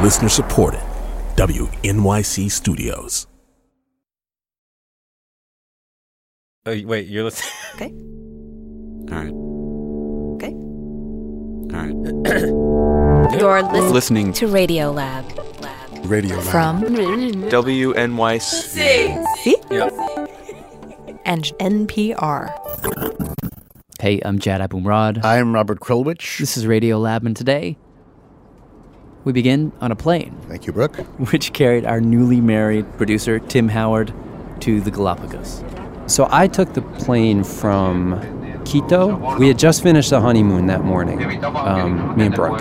Listener supported. WNYC Studios. Wait, you're listening? Okay. All right. Okay. All right. You're Listening to Radio Lab. Radio Lab. From WNYC. See? Yeah. And NPR. Hey, I'm Jad Abumrad. I'm Robert Krulwich. This is Radio Lab, and today we begin on a plane, Thank you, Brooke. which carried our newly married producer, Tim Howard, to the Galapagos. So I took the plane from Quito. We had just finished the honeymoon that morning, me and Brooke.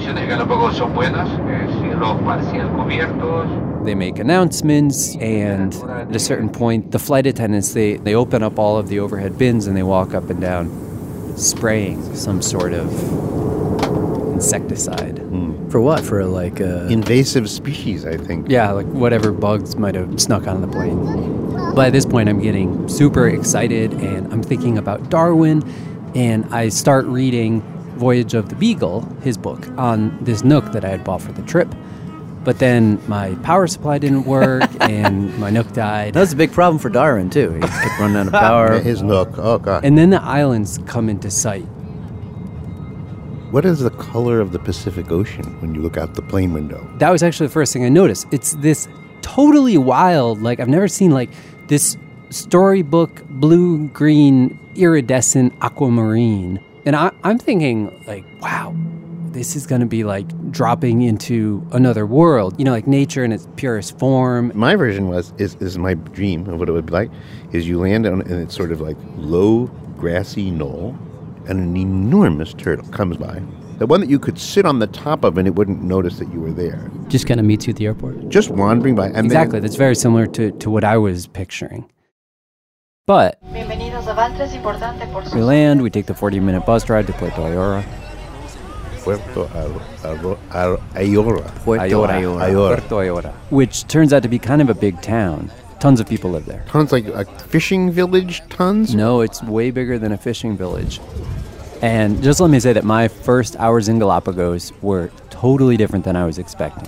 They make announcements, and at a certain point, the flight attendants, they open up all of the overhead bins and they walk up and down, spraying some sort of insecticide. For what? For like Invasive species, I think. yeah, like whatever bugs might have snuck onto the plane. By this point, I'm getting super excited, and I'm thinking about Darwin, and I start reading Voyage of the Beagle, his book, on this Nook that I had bought for the trip. But then my power supply didn't work, and my Nook died. That was a big problem for Darwin, too. He kept running out of power. His Nook. Oh, God. And then the islands come into sight. What is the color of the Pacific Ocean when you look out the plane window? That was actually the first thing I noticed. It's this totally wild, like I've never seen like this storybook blue-green iridescent aquamarine. And I'm thinking like, wow, this is going to be like dropping into another world. You know, like nature in its purest form. My version is my dream of what it would be like, is you land on, and it's sort of like low, grassy knoll, and an enormous turtle comes by. The one that you could sit on the top of and it wouldn't notice that you were there. Just kind of meets you at the airport. Just wandering by. And Exactly. That's very similar to what I was picturing. But we land, we take the 40-minute bus ride to Puerto Ayora. Puerto Ayora. Puerto Ayora. Which turns out to be kind of a big town. Tons of people live there. Tons, like a fishing village, tons? No, it's way bigger than a fishing village. And just let me say that my first hours in Galapagos were totally different than I was expecting.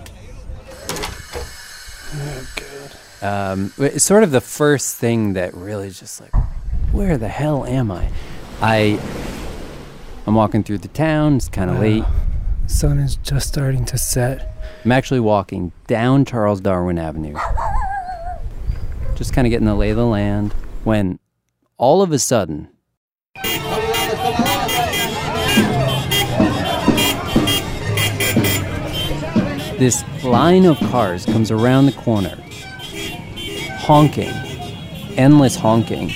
Oh, God. It's sort of the first thing that really just like, where the hell am I? I'm walking through the town. It's kind of late. Sun is just starting to set. I'm actually walking down Charles Darwin Avenue. Just kind of getting the lay of the land, when all of a sudden, this line of cars comes around the corner, honking, endless honking,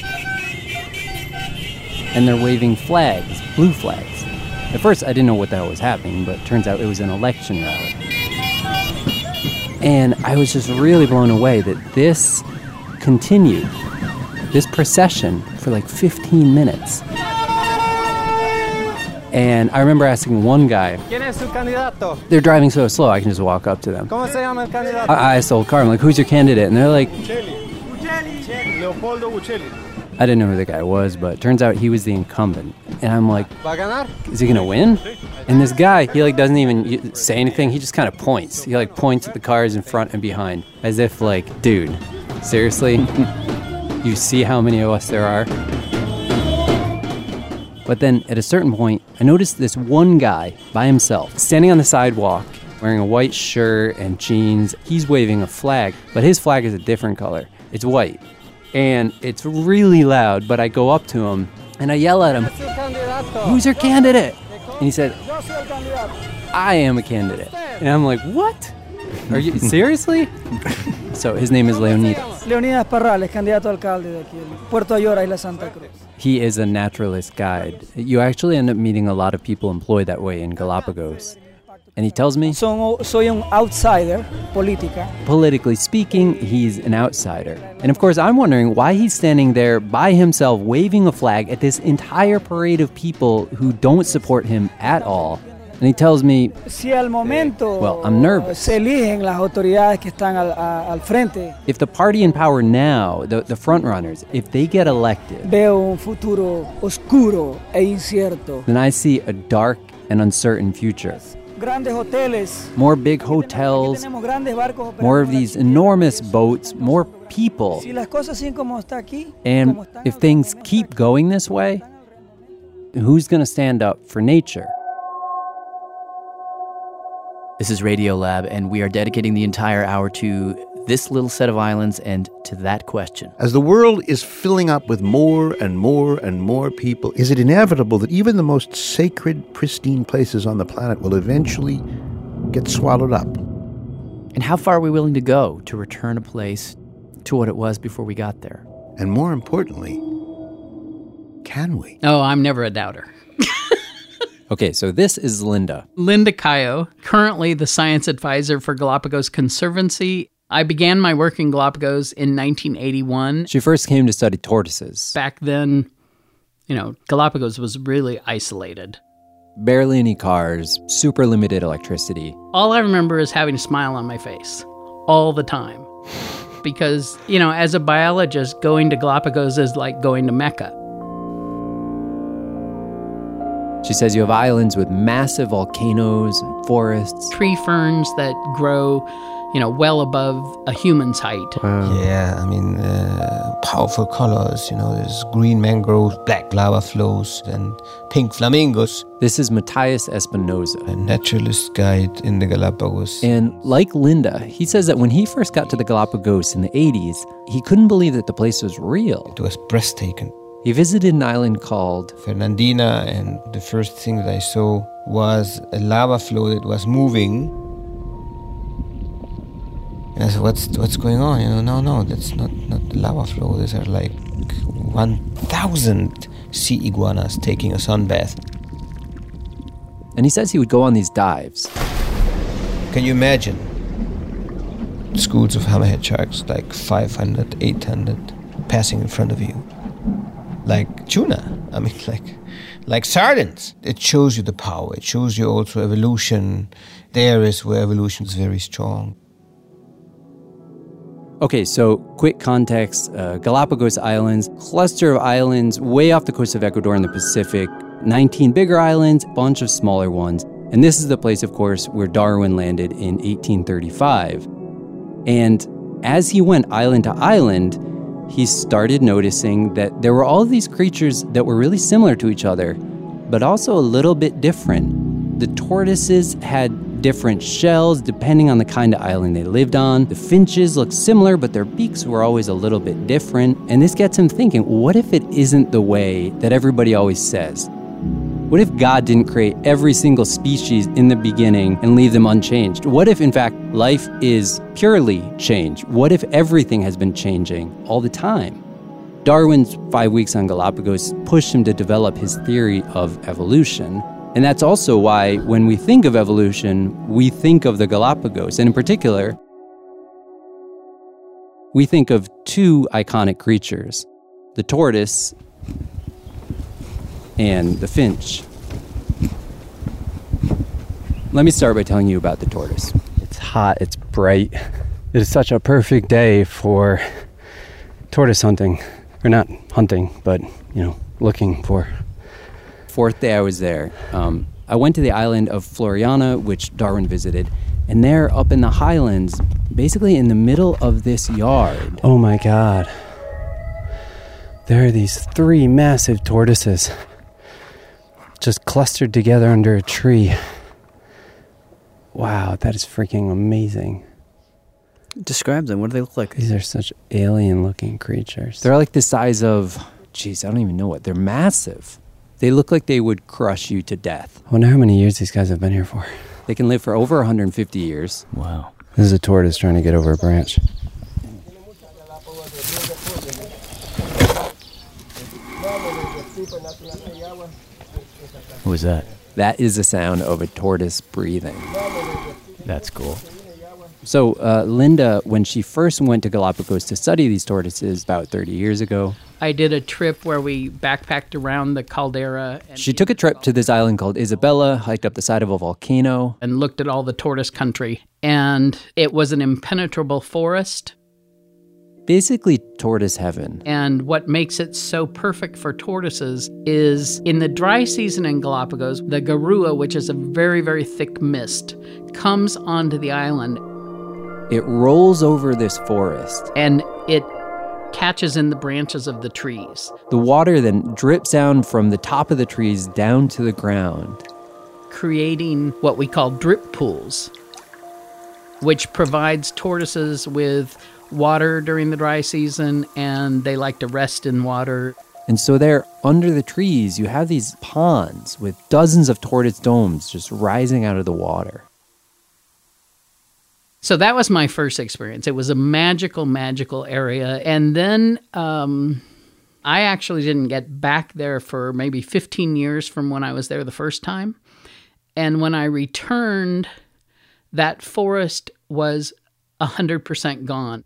and they're waving flags, blue flags. At first, I didn't know what the hell was happening, but it turns out it was an election rally. And I was just really blown away that this continued, this procession, for like 15 minutes. And I remember asking one guy, ¿Quién es su candidato? they're driving so slow, I can just walk up to them. ¿Cómo se llama el candidato? I asked the old car, I'm like, who's your candidate? And they're like, Leopoldo Buccelli. I didn't know who the guy was, but it turns out he was the incumbent. And I'm like, ¿Va a ganar? is he gonna win? And this guy, he like doesn't even say anything, he just kind of points. He like points at the cars in front and behind, as if like, dude, seriously? You see how many of us there are? But then at a certain point, I noticed this one guy by himself, standing on the sidewalk, wearing a white shirt and jeans. He's waving a flag, but his flag is a different color. It's white. And it's really loud, but I go up to him and I yell at him, "Who's your candidate?" And he said, "I am a candidate." And I'm like, what? Are you seriously? So his name is Leonidas. Leonidas Parrales, candidato a alcalde de aquí, Puerto Ayora, Isla Santa Cruz. He is a naturalist guide. You actually end up meeting a lot of people employed that way in Galapagos. And he tells me, Soy un outsider política. Politically speaking, he's an outsider. And of course, I'm wondering why he's standing there by himself waving a flag at this entire parade of people who don't support him at all. And he tells me, Si al momento well, I'm nervous. se eligen las autoridades que están al frente, If the party in power now, the front runners, if they get elected, veo un futuro oscuro e incierto. then I see a dark and uncertain future. Grandes hoteles. More big hotels, Tenemos grandes barcos operando more of para these Chile. enormous boats, more people. Si las cosas siguen como está aquí, And como están if ahorita, things como keep están going this way, who's going to stand up for nature? This is Radiolab, and we are dedicating the entire hour to this little set of islands and to that question. As the world is filling up with more and more and more people, is it inevitable that even the most sacred, pristine places on the planet will eventually get swallowed up? And how far are we willing to go to return a place to what it was before we got there? And more importantly, can we? Oh, I'm never a doubter. Okay, so this is Linda. Linda Cayo, currently the science advisor for Galapagos Conservancy. I began my work in Galapagos in 1981. She first came to study tortoises. Back then, Galapagos was really isolated. Barely any cars, super limited electricity. All I remember is having a smile on my face all the time. Because, as a biologist, going to Galapagos is like going to Mecca. She says you have islands with massive volcanoes and forests. Tree ferns that grow, well above a human's height. Yeah, powerful colors, there's green mangroves, black lava flows, and pink flamingos. This is Matthias Espinosa, a naturalist guide in the Galapagos. And like Linda, he says that when he first got to the Galapagos in the 80s, he couldn't believe that the place was real. It was breathtaking. He visited an island called Fernandina, and the first thing that I saw was a lava flow that was moving. And I said, what's going on? No, that's not the lava flow. These are like 1,000 sea iguanas taking a sunbath. And he says he would go on these dives. Can you imagine? Schools of hammerhead sharks, like 500, 800, passing in front of you. Like tuna, like sardines. It shows you the power. It shows you also evolution. There is where evolution is very strong. Okay, so quick context. Galapagos Islands, cluster of islands way off the coast of Ecuador in the Pacific. 19 bigger islands, bunch of smaller ones. And this is the place, of course, where Darwin landed in 1835. And as he went island to island, he started noticing that there were all these creatures that were really similar to each other, but also a little bit different. The tortoises had different shells depending on the kind of island they lived on. The finches looked similar, but their beaks were always a little bit different. And this gets him thinking, what if it isn't the way that everybody always says? What if God didn't create every single species in the beginning and leave them unchanged? What if, in fact, life is purely change? What if everything has been changing all the time? Darwin's 5 weeks on Galapagos pushed him to develop his theory of evolution. And that's also why, when we think of evolution, we think of the Galapagos. And in particular, we think of two iconic creatures, the tortoise and the finch. Let me start by telling you about the tortoise. It's hot, it's bright. It is such a perfect day for tortoise hunting. Or not hunting, but, looking for. Fourth day I was there. I went to the island of Floriana, which Darwin visited, and there up in the highlands, basically in the middle of this yard. Oh my God. There are these 3 massive tortoises just clustered together under a tree. Wow, that is freaking amazing. Describe them. What do they look like? These are such alien-looking creatures. They're like the size of, I don't even know what. They're massive. They look like they would crush you to death. I wonder how many years these guys have been here for. They can live for over 150 years. Wow. This is a tortoise trying to get over a branch. What was that? That is the sound of a tortoise breathing. That's cool. So Linda, when she first went to Galapagos to study these tortoises about 30 years ago, I did a trip where we backpacked around the caldera. She took a trip to this island called Isabella, hiked up the side of a volcano. And looked at all the tortoise country. And it was an impenetrable forest. basically tortoise heaven. And what makes it so perfect for tortoises is in the dry season in Galapagos, the garua, which is a very, very thick mist, comes onto the island. It rolls over this forest. And it catches in the branches of the trees. The water then drips down from the top of the trees down to the ground, creating what we call drip pools, which provides tortoises with water during the dry season, and they like to rest in water. And so there, under the trees, you have these ponds with dozens of tortoise domes just rising out of the water. So that was my first experience. It was a magical, magical area. And then I actually didn't get back there for maybe 15 years from when I was there the first time. And when I returned, that forest was 100% gone.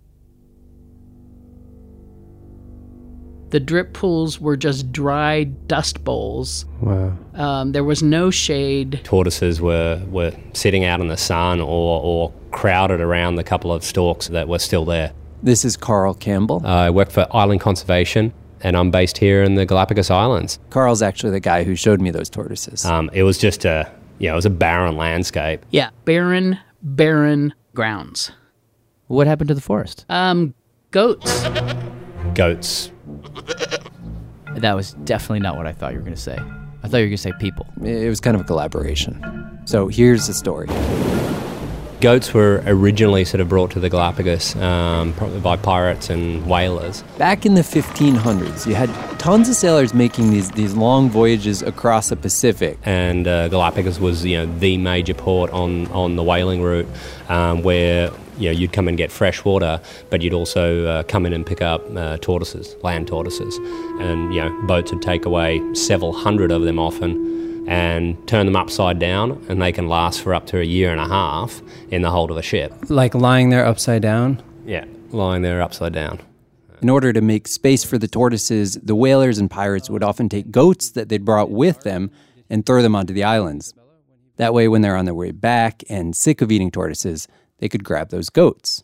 The drip pools were just dry dust bowls. Wow. There was no shade. Tortoises were sitting out in the sun or crowded around the couple of stalks that were still there. This is Carl Campbell. I work for Island Conservation, and I'm based here in the Galapagos Islands. Carl's actually the guy who showed me those tortoises. It was just it was a barren landscape. Yeah, barren grounds. What happened to the forest? Goats. Goats. That was definitely not what I thought you were going to say. I thought you were going to say people. It was kind of a collaboration. So here's the story. Goats were originally sort of brought to the Galapagos probably by pirates and whalers. Back in the 1500s, you had tons of sailors making these long voyages across the Pacific. And Galapagos was the major port on the whaling route where you'd come and get fresh water, but you'd also come in and pick up tortoises, land tortoises. And boats would take away several hundred of them often and turn them upside down, and they can last for up to a year and a half in the hold of a ship. Like lying there upside down? Yeah, lying there upside down. In order to make space for the tortoises, the whalers and pirates would often take goats that they'd brought with them and throw them onto the islands. That way, when they're on their way back and sick of eating tortoises, they could grab those goats.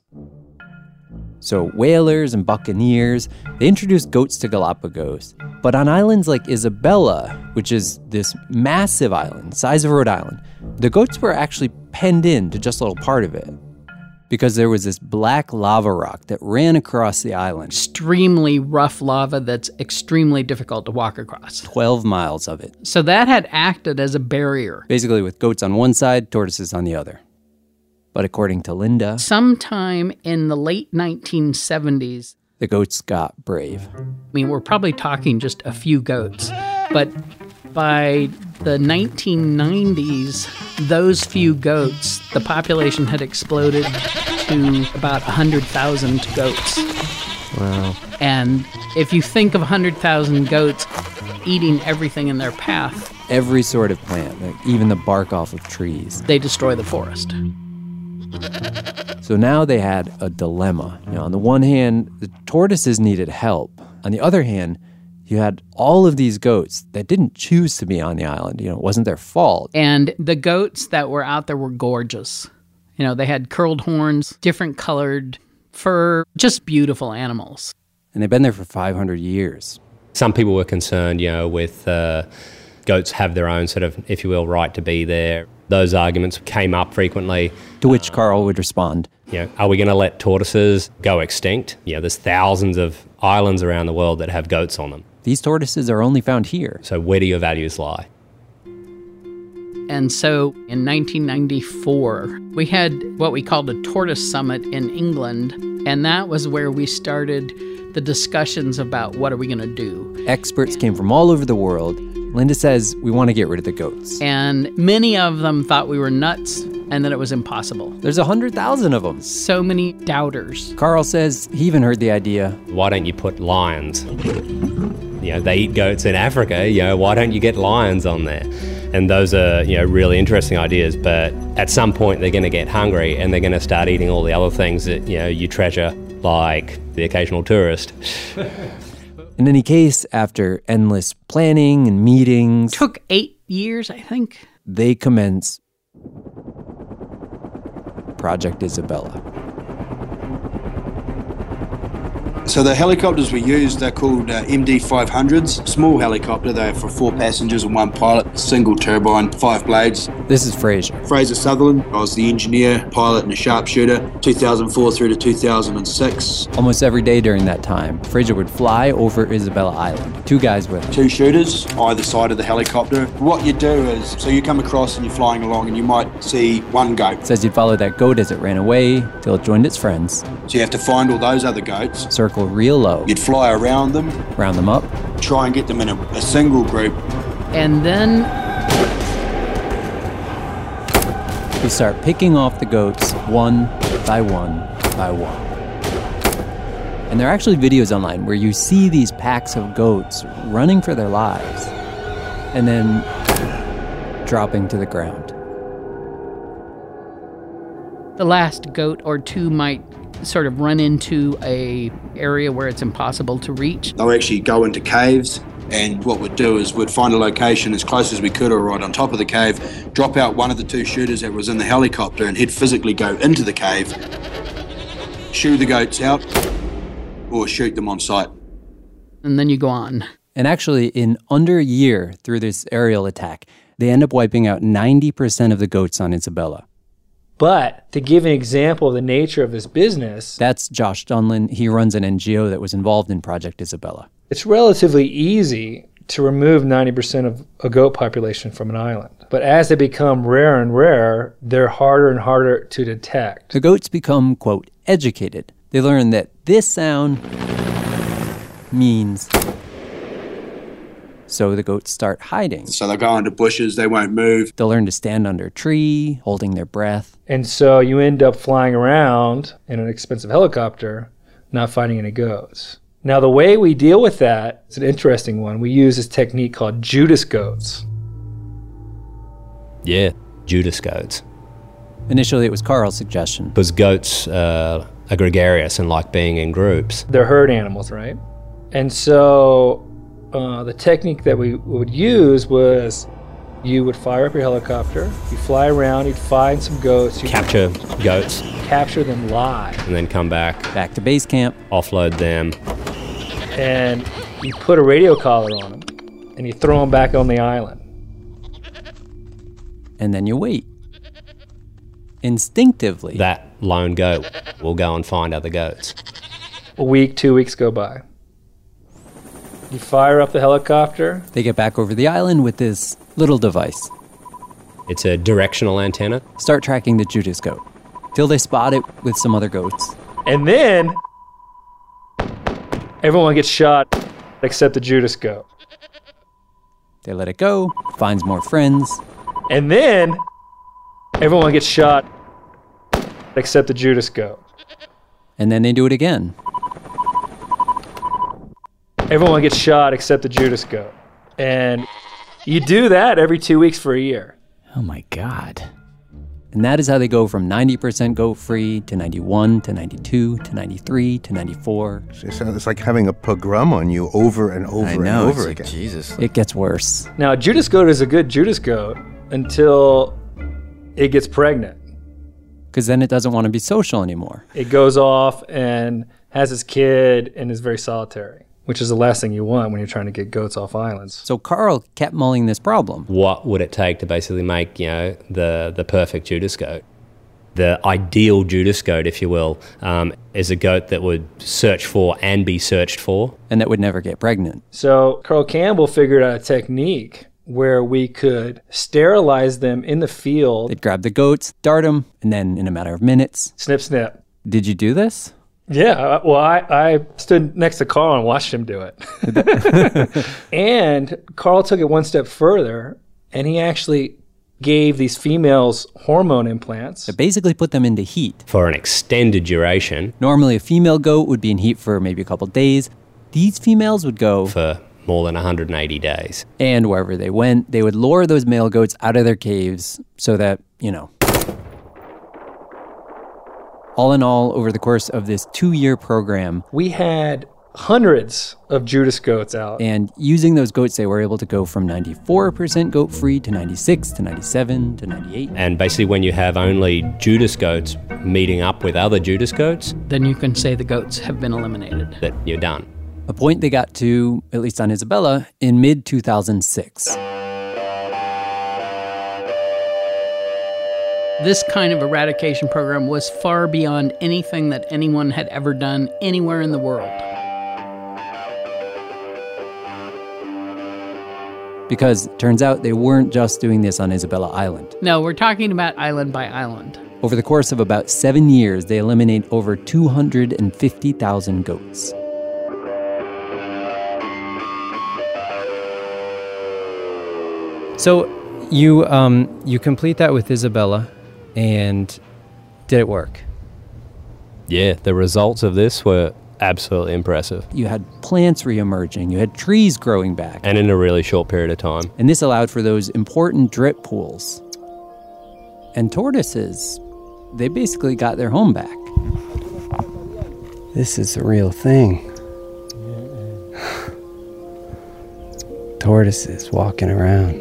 So whalers and buccaneers, they introduced goats to Galapagos. But on islands like Isabella, which is this massive island, size of Rhode Island, the goats were actually penned in to just a little part of it, because there was this black lava rock that ran across the island. Extremely rough lava that's extremely difficult to walk across. 12 miles of it. So that had acted as a barrier. Basically with goats on one side, tortoises on the other. But according to Linda, sometime in the late 1970s, the goats got brave. I mean, we're probably talking just a few goats, but by the 1990s, those few goats, the population had exploded to about 100,000 goats. Wow. And if you think of 100,000 goats eating everything in their path, every sort of plant, like even the bark off of trees, they destroy the forest. So now they had a dilemma. On the one hand, the tortoises needed help. On the other hand, you had all of these goats that didn't choose to be on the island. It wasn't their fault. And the goats that were out there were gorgeous. They had curled horns, different colored fur, just beautiful animals. And they've been there for 500 years. Some people were concerned, with goats have their own sort of, if you will, right to be there. Those arguments came up frequently. To which Carl would respond, are we going to let tortoises go extinct? There's thousands of islands around the world that have goats on them. These tortoises are only found here. So where do your values lie? And so in 1994, we had what we called a tortoise summit in England, and that was where we started the discussions about what are we going to do. Experts came from all over the world. Linda says, we want to get rid of the goats. And many of them thought we were nuts and that it was impossible. There's 100,000 of them. So many doubters. Carl says he even heard the idea. Why don't you put lions? They eat goats in Africa. Why don't you get lions on there? And those are, really interesting ideas. But at some point, they're going to get hungry and they're going to start eating all the other things that, you treasure, like the occasional tourist. In any case, after endless planning and meetings... Took 8 years, I think. They commence Project Isabella. So the helicopters we use, they're called MD-500s. Small helicopter, they're for 4 passengers and 1 pilot, single turbine, 5 blades. This is Fraser. Fraser Sutherland. I was the engineer, pilot and a sharpshooter, 2004 through to 2006. Almost every day during that time, Fraser would fly over Isabella Island. 2 guys with him. 2 shooters, either side of the helicopter. What you do is, so you come across and you're flying along and you might see 1 goat. Says you'd follow that goat as it ran away till it joined its friends. So you have to find all those other goats. Circle real low. You'd fly around them. Round them up. Try and get them in a single group. And then you start picking off the goats one by one by one. And there are actually videos online where you see these packs of goats running for their lives and then dropping to the ground. the last goat or 2 might sort of run into a area where it's impossible to reach. They'll actually go into caves, and what we'd do is we'd find a location as close as we could or right on top of the cave, drop out one of the 2 shooters that was in the helicopter, and he'd physically go into the cave, shoo the goats out, or shoot them on sight. And then you go on. And actually, in under a year through this aerial attack, they end up wiping out 90% of the goats on Isabella. But to give an example of the nature of this business... That's Josh Dunlin. He runs an NGO that was involved in Project Isabella. It's relatively easy to remove 90% of a goat population from an island. But as they become rare and rare, they're harder and harder to detect. The goats become, quote, educated. They learn that this sound means... So the goats start hiding. So they'll go into bushes, they won't move. They'll learn to stand under a tree, holding their breath. And so you end up flying around in an expensive helicopter, not finding any goats. Now the way we deal with that is an interesting one. We use this technique called Judas goats. Yeah, Judas goats. Initially it was Carl's suggestion. Because goats are gregarious and like being in groups. They're herd animals, right? And so... the technique that we would use was you would fire up your helicopter, you fly around, you'd find some goats. Capture goats. Capture them live. And then come back. Back to base camp. Offload them. And you put a radio collar on them, and you throw them back on the island. And then you wait. Instinctively. That lone goat will go and find other goats. A week, 2 weeks go by. You fire up the helicopter. They get back over the island with this little device. It's a directional antenna. Start tracking the Judas goat till they spot it with some other goats. And then everyone gets shot except the Judas goat. They let it go, finds more friends. And then everyone gets shot except the Judas goat. And then they do it again. Everyone gets shot except the Judas goat. And you do that every 2 weeks for a year. Oh my God. And that is how they go from 90% goat free to 91 to 92 to 93 to 94. It's like having a pogrom on you over and over and over again. Jesus. It gets worse. Now, Judas goat is a good Judas goat until it gets pregnant. Because then it doesn't want to be social anymore. It goes off and has its kid and is very solitary, which is the last thing you want when you're trying to get goats off islands. So Carl kept mulling this problem. What would it take to basically make, the perfect Judas goat? The ideal Judas goat, if you will, is a goat that would search for and be searched for. And that would never get pregnant. So Carl Campbell figured out a technique where we could sterilize them in the field. They'd grab the goats, dart them, and then in a matter of minutes... Snip, snip. Did you do this? Yeah, well, I stood next to Carl and watched him do it. And Carl took it one step further, and he actually gave these females hormone implants. That basically put them into heat. For an extended duration. Normally, a female goat would be in heat for maybe a couple days. These females would go... For more than 180 days. And wherever they went, they would lure those male goats out of their caves so that, All in all, over the course of this 2-year program... We had hundreds of Judas goats out. And using those goats, they were able to go from 94% goat-free to 96 to 97 to 98. And basically when you have only Judas goats meeting up with other Judas goats, then you can say the goats have been eliminated. That you're done. A point they got to, at least on Isabella, in mid-2006. This kind of eradication program was far beyond anything that anyone had ever done anywhere in the world. Because it turns out they weren't just doing this on Isabella Island. No, we're talking about island by island. Over the course of about 7 years, they eliminate over 250,000 goats. So you complete that with Isabella, and did it work? Yeah, the results of this were absolutely impressive. You had plants reemerging, you had trees growing back. And in a really short period of time. And this allowed for those important drip pools. And tortoises, they basically got their home back. This is the real thing. Tortoises walking around.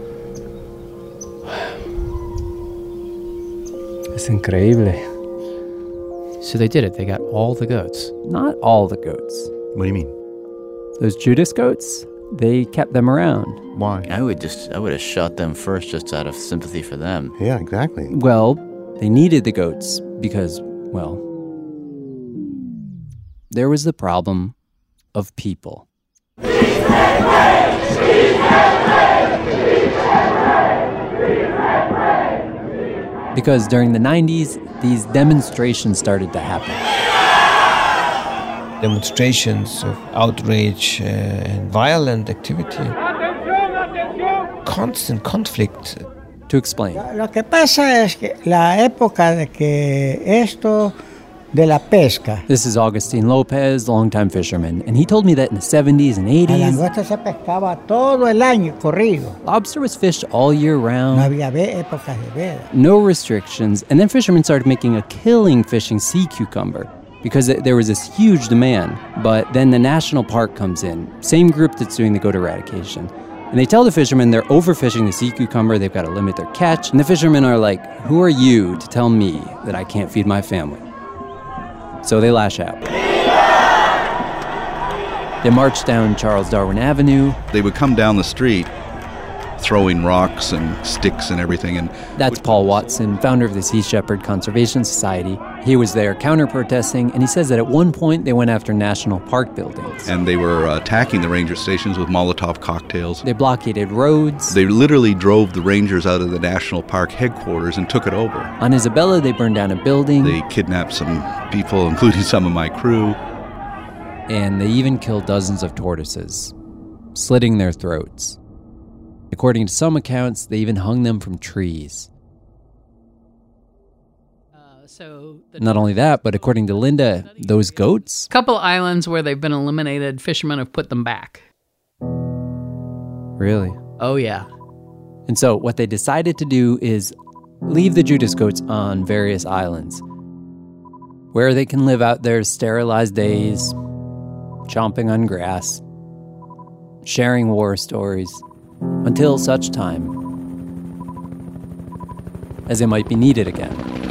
Es increíble. So they did it. They got all the goats. Not all the goats. What do you mean? Those Judas goats, they kept them around. Why? I would have shot them first just out of sympathy for them. Yeah, exactly. Well, they needed the goats because, well, there was the problem of people. Because during the 90s, these demonstrations started to happen. Demonstrations of outrage and violent activity. Constant conflict. To explain. Lo que pasa es que la época de que esto de la pesca. This is Agustin Lopez, longtime fisherman, and he told me that in the 70s and 80s, La langosta se pescaba todo el año corrido. lobster was fished all year round. No había épocas de veda. No restrictions, and then fishermen started making a killing fishing sea cucumber because there was this huge demand. But then the national park comes in, same group that's doing the goat eradication. And they tell the fishermen they're overfishing the sea cucumber, they've got to limit their catch. And the fishermen are like, who are you to tell me that I can't feed my family? So they lash out. They march down Charles Darwin Avenue. They would come down the street throwing rocks and sticks and everything. And that's Paul Watson, founder of the Sea Shepherd Conservation Society. He was there counter-protesting, and he says that at one point they went after national park buildings. And they were attacking the ranger stations with Molotov cocktails. They blockaded roads. They literally drove the rangers out of the national park headquarters and took it over. On Isabella, they burned down a building. They kidnapped some people, including some of my crew. And they even killed dozens of tortoises, slitting their throats. According to some accounts, they even hung them from trees. Not only that, but according to Linda, those goats... Couple islands where they've been eliminated, fishermen have put them back. Really? Oh, yeah. And so what they decided to do is leave the Judas goats on various islands where they can live out their sterilized days, chomping on grass, sharing war stories, until such time as they might be needed again.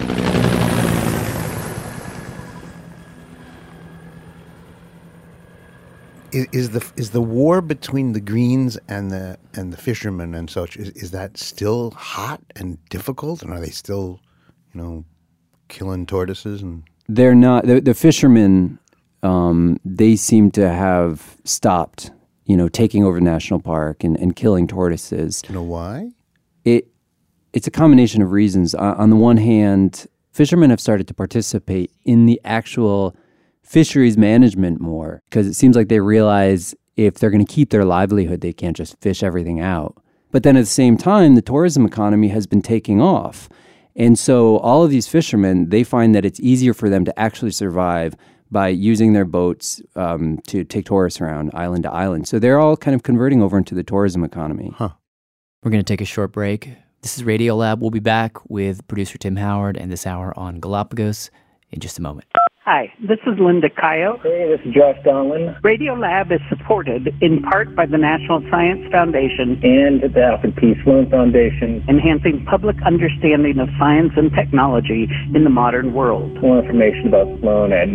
Is the war between the Greens and the fishermen and such, is that still hot and difficult? And are they still, killing tortoises? And They're not. The fishermen, they seem to have stopped taking over national park and killing tortoises. Do you know why? It's a combination of reasons. On the one hand, fishermen have started to participate in the actual fisheries management more because it seems like they realize if they're going to keep their livelihood, they can't just fish everything out. But then at the same time, the tourism economy has been taking off. And so all of these fishermen, they find that it's easier for them to actually survive by using their boats to take tourists around island to island. So they're all kind of converting over into the tourism economy. Huh. We're going to take a short break. This is Radiolab. We'll be back with producer Tim Howard and This Hour on Galapagos in just a moment. Hi, this is Linda Cayo. Hey, this is Josh Donlin. Radiolab is supported in part by the National Science Foundation and the Alfred P. Sloan Foundation, enhancing public understanding of science and technology in the modern world. More information about Sloan at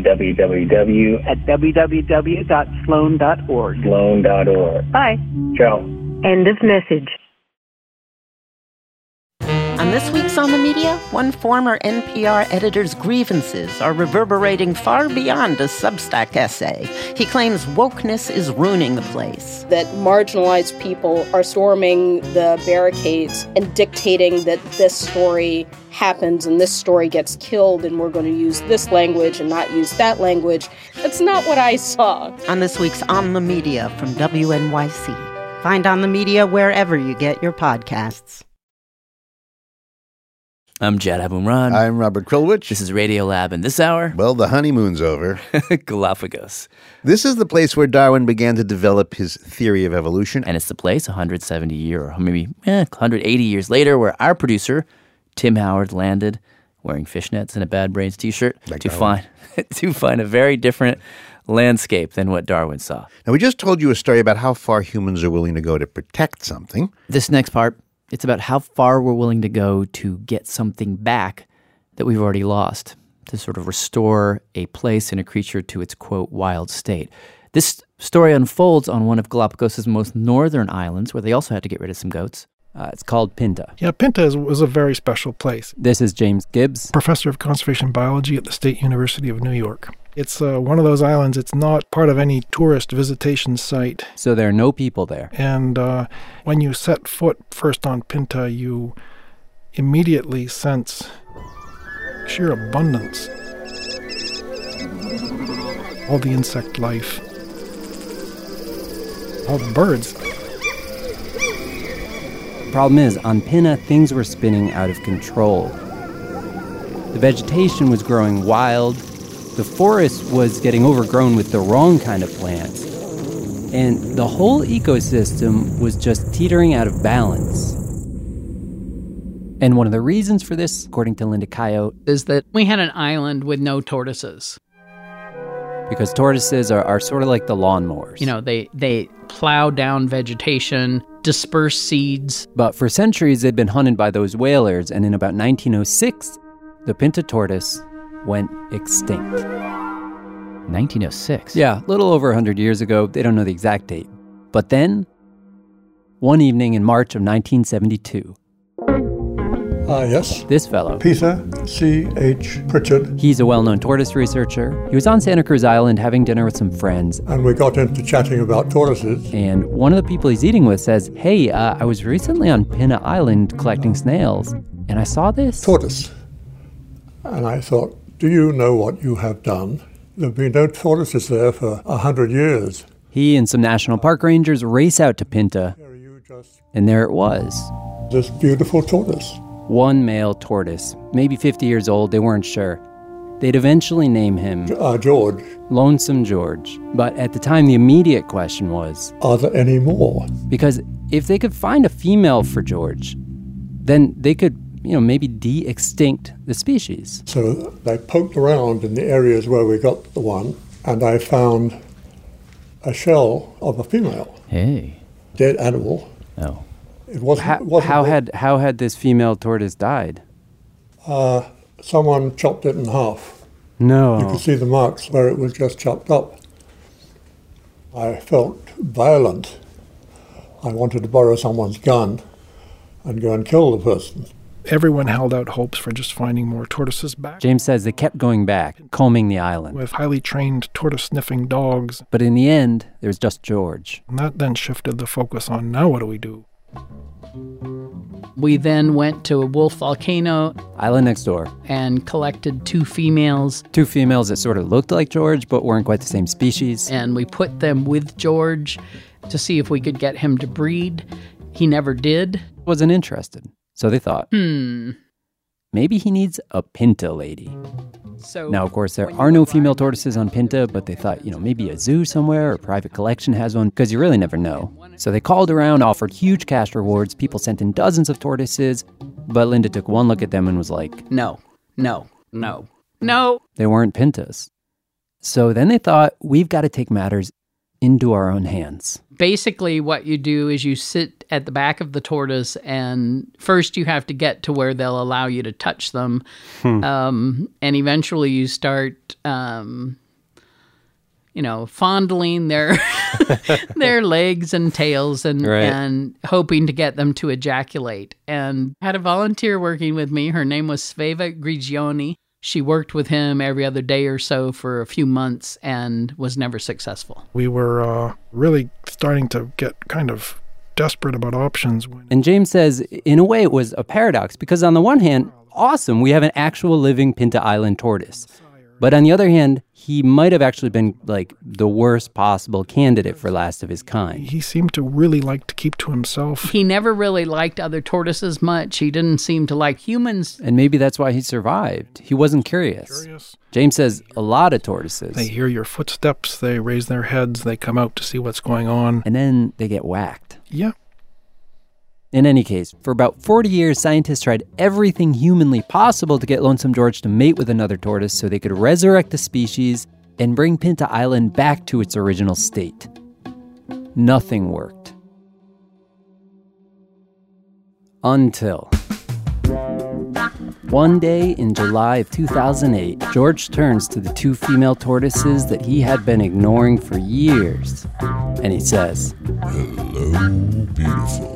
www.sloan.org. Sloan.org. Bye. Ciao. End of message. On this week's On the Media, one former NPR editor's grievances are reverberating far beyond a Substack essay. He claims wokeness is ruining the place. That marginalized people are storming the barricades and dictating that this story happens and this story gets killed and we're going to use this language and not use that language. That's not what I saw. On this week's On the Media from WNYC. Find On the Media wherever you get your podcasts. I'm Jad Abumrad. I'm Robert Krulwich. This is Radiolab, and this hour... Well, the honeymoon's over. Galapagos. This is the place where Darwin began to develop his theory of evolution. And it's the place 170 years, or maybe 180 years later, where our producer, Tim Howard, landed wearing fishnets and a Bad Brains t-shirt to find a very different landscape than what Darwin saw. Now, we just told you a story about how far humans are willing to go to protect something. This next part... it's about how far we're willing to go to get something back that we've already lost, to sort of restore a place and a creature to its, quote, wild state. This story unfolds on one of Galapagos' most northern islands, where they also had to get rid of some goats. It's called Pinta. Yeah, Pinta was a very special place. This is James Gibbs, professor of conservation biology at the State University of New York. It's one of those islands. It's not part of any tourist visitation site. So there are no people there. And when you set foot first on Pinta, you immediately sense sheer abundance. All the insect life. All the birds. Problem is, on Pinta, things were spinning out of control. The vegetation was growing wild. The forest was getting overgrown with the wrong kind of plants. And the whole ecosystem was just teetering out of balance. And one of the reasons for this, according to Linda Cayo, is that we had an island with no tortoises. Because tortoises are sort of like the lawnmowers. You know, they plow down vegetation, disperse seeds. But for centuries, they'd been hunted by those whalers, and in about 1906, the Pinta tortoise went extinct. 1906? Yeah, a little over 100 years ago. They don't know the exact date. But then, one evening in March of 1972... yes. This fellow. Peter C.H. Pritchard. He's a well-known tortoise researcher. He was on Santa Cruz Island having dinner with some friends. And we got into chatting about tortoises. And one of the people he's eating with says, hey, I was recently on Pinta Island collecting snails, and I saw this. Tortoise. And I thought, do you know what you have done? There have been no tortoises there for 100 years. He and some national park rangers race out to Pinta, and there it was. This beautiful tortoise. One male tortoise, maybe 50 years old, they weren't sure. They'd eventually name him... George. Lonesome George. But at the time, the immediate question was... are there any more? Because if they could find a female for George, then they could, maybe de-extinct the species. So they poked around in the areas where we got the one, and I found a shell of a female. Hey. Dead animal. Oh. It wasn't how had this female tortoise died? Someone chopped it in half. No. You could see the marks where it was just chopped up. I felt violent. I wanted to borrow someone's gun and go and kill the person. Everyone held out hopes for just finding more tortoises back. James says they kept going back, combing the island. With highly trained tortoise-sniffing dogs. But in the end, there was just George. And that then shifted the focus on, now what do we do? We then went to Wolf Volcano. Island next door. And collected two females. Two females that sort of looked like George, but weren't quite the same species. And we put them with George to see if we could get him to breed. He never did. Wasn't interested. So they thought, maybe he needs a Pinta lady. So now, of course, there are no female tortoises on Pinta, but they thought, maybe a zoo somewhere or a private collection has one, because you really never know. So they called around, offered huge cash rewards. People sent in dozens of tortoises, but Linda took one look at them and was like, No. they weren't Pintas. So then they thought, we've got to take matters into our own hands. Basically, what you do is you sit at the back of the tortoise, and first you have to get to where they'll allow you to touch them. And eventually you start, fondling their their legs and tails and hoping to get them to ejaculate. And I had a volunteer working with me. Her name was Sveva Grigioni. She worked with him every other day or so for a few months and was never successful. We were really starting to get kind of desperate about options. And James says, in a way, it was a paradox because on the one hand, awesome, we have an actual living Pinta Island tortoise. But on the other hand, he might have actually been like the worst possible candidate for last of his kind. He seemed to really like to keep to himself. He never really liked other tortoises much. He didn't seem to like humans. And maybe that's why he survived. He wasn't curious. James says a lot of tortoises. They hear your footsteps, they raise their heads, they come out to see what's going on. And then they get whacked. Yeah. In any case, for about 40 years, scientists tried everything humanly possible to get Lonesome George to mate with another tortoise so they could resurrect the species and bring Pinta Island back to its original state. Nothing worked. Until one day in July of 2008, George turns to the two female tortoises that he had been ignoring for years, and he says, "Hello, beautiful.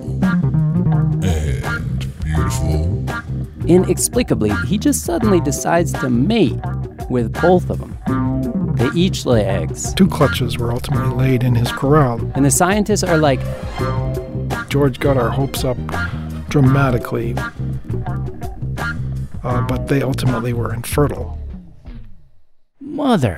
And beautiful." Inexplicably, he just suddenly decides to mate with both of them. They each lay eggs. 2 clutches were ultimately laid in his corral. And the scientists are like, George got our hopes up dramatically, but they ultimately were infertile. Mother.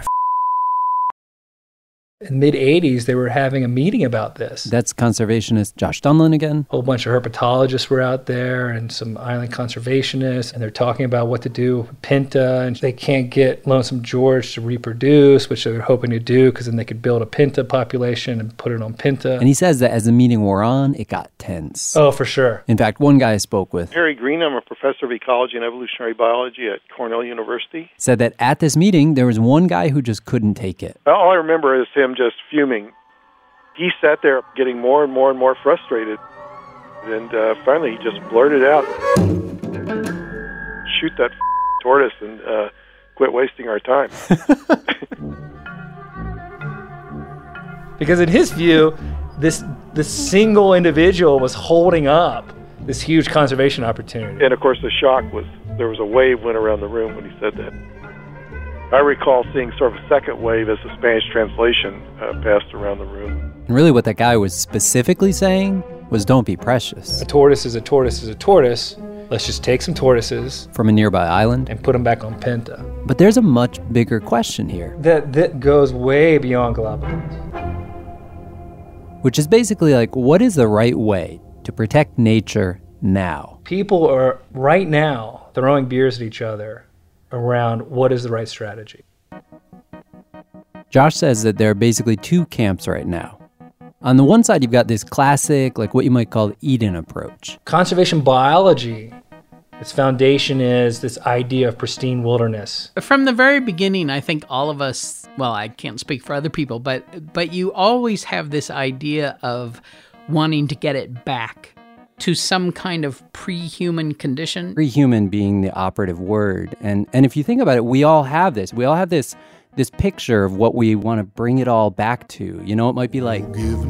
In the mid-'80s, they were having a meeting about this. That's conservationist Josh Dunlin again. A whole bunch of herpetologists were out there and some island conservationists, and they're talking about what to do with Pinta, and they can't get Lonesome George to reproduce, which they're hoping to do because then they could build a Pinta population and put it on Pinta. And he says that as the meeting wore on, it got tense. Oh, for sure. In fact, one guy I spoke with, Harry Green, I'm a professor of ecology and evolutionary biology at Cornell University, said that at this meeting, there was one guy who just couldn't take it. All I remember is him just fuming. He sat there getting more and more and more frustrated. And finally, he just blurted out, "Shoot that tortoise and quit wasting our time." Because in his view, this single individual was holding up this huge conservation opportunity. And of course, the shock was there was a wave went around the room when he said that. I recall seeing sort of a second wave as the Spanish translation passed around the room. And really what that guy was specifically saying was don't be precious. A tortoise is a tortoise is a tortoise. Let's just take some tortoises from a nearby island and put them back on Pinta. But there's a much bigger question here. That goes way beyond Galapagos. Which is basically like, what is the right way to protect nature now? People are right now throwing beers at each other around what is the right strategy. Josh says that there are basically 2 camps right now. On the one side, you've got this classic, like what you might call Eden approach. Conservation biology, its foundation is this idea of pristine wilderness. From the very beginning, I think all of us, well, I can't speak for other people, but you always have this idea of wanting to get it back to some kind of pre-human condition. Pre-human being the operative word. And if you think about it, we all have this. We all have this picture of what we want to bring it all back to. You know, it might be like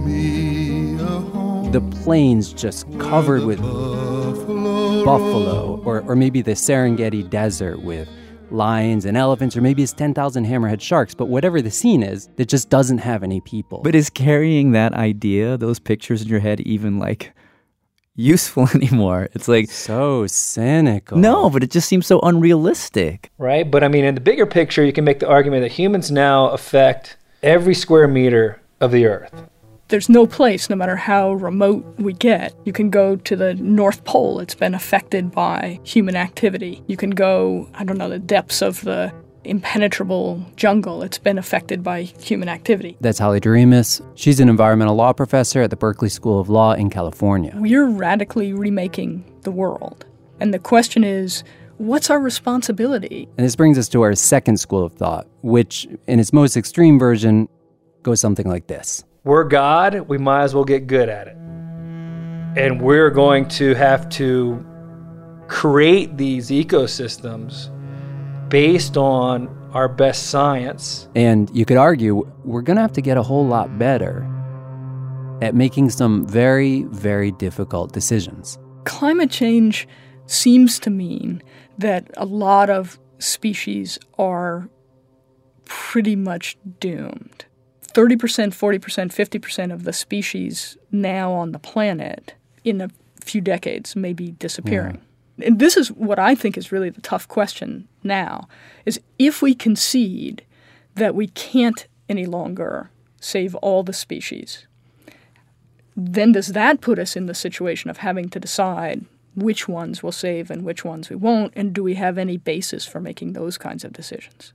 the plains just covered with buffalo, or maybe the Serengeti desert with lions and elephants, or maybe it's 10,000 hammerhead sharks, but whatever the scene is, that just doesn't have any people. But is carrying that idea, those pictures in your head, even like useful anymore? It's like so cynical. No, but it just seems so unrealistic. Right? But I mean, in the bigger picture, you can make the argument that humans now affect every square meter of the Earth. There's no place, no matter how remote we get. You can go to the North Pole. It's been affected by human activity. You can go, the depths of the impenetrable jungle. It's been affected by human activity. That's Holly Doremus. She's an environmental law professor at the Berkeley School of Law in California. We're radically remaking the world. And the question is, what's our responsibility? And this brings us to our second school of thought, which in its most extreme version goes something like this. We're God, we might as well get good at it. And we're going to have to create these ecosystems based on our best science. And you could argue we're going to have to get a whole lot better at making some very, very difficult decisions. Climate change seems to mean that a lot of species are pretty much doomed. 30%, 40%, 50% of the species now on the planet in a few decades may be disappearing. Yeah. And this is what I think is really the tough question now, is if we concede that we can't any longer save all the species, then does that put us in the situation of having to decide which ones we'll save and which ones we won't, and do we have any basis for making those kinds of decisions?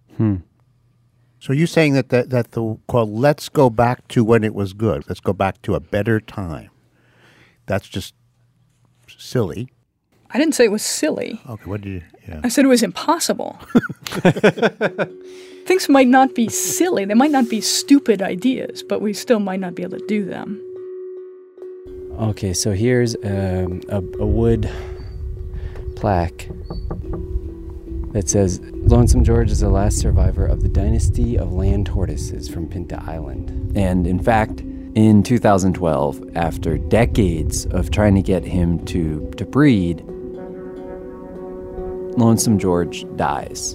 So you're saying that the quote, let's go back to when it was good, let's go back to a better time, that's just silly. I didn't say it was silly. Okay, what did you... Yeah. I said it was impossible. Things might not be silly, they might not be stupid ideas, but we still might not be able to do them. Okay, so here's a wood plaque that says, Lonesome George is the last survivor of the dynasty of land tortoises from Pinta Island. And in fact, in 2012, after decades of trying to get him to breed, Lonesome George dies.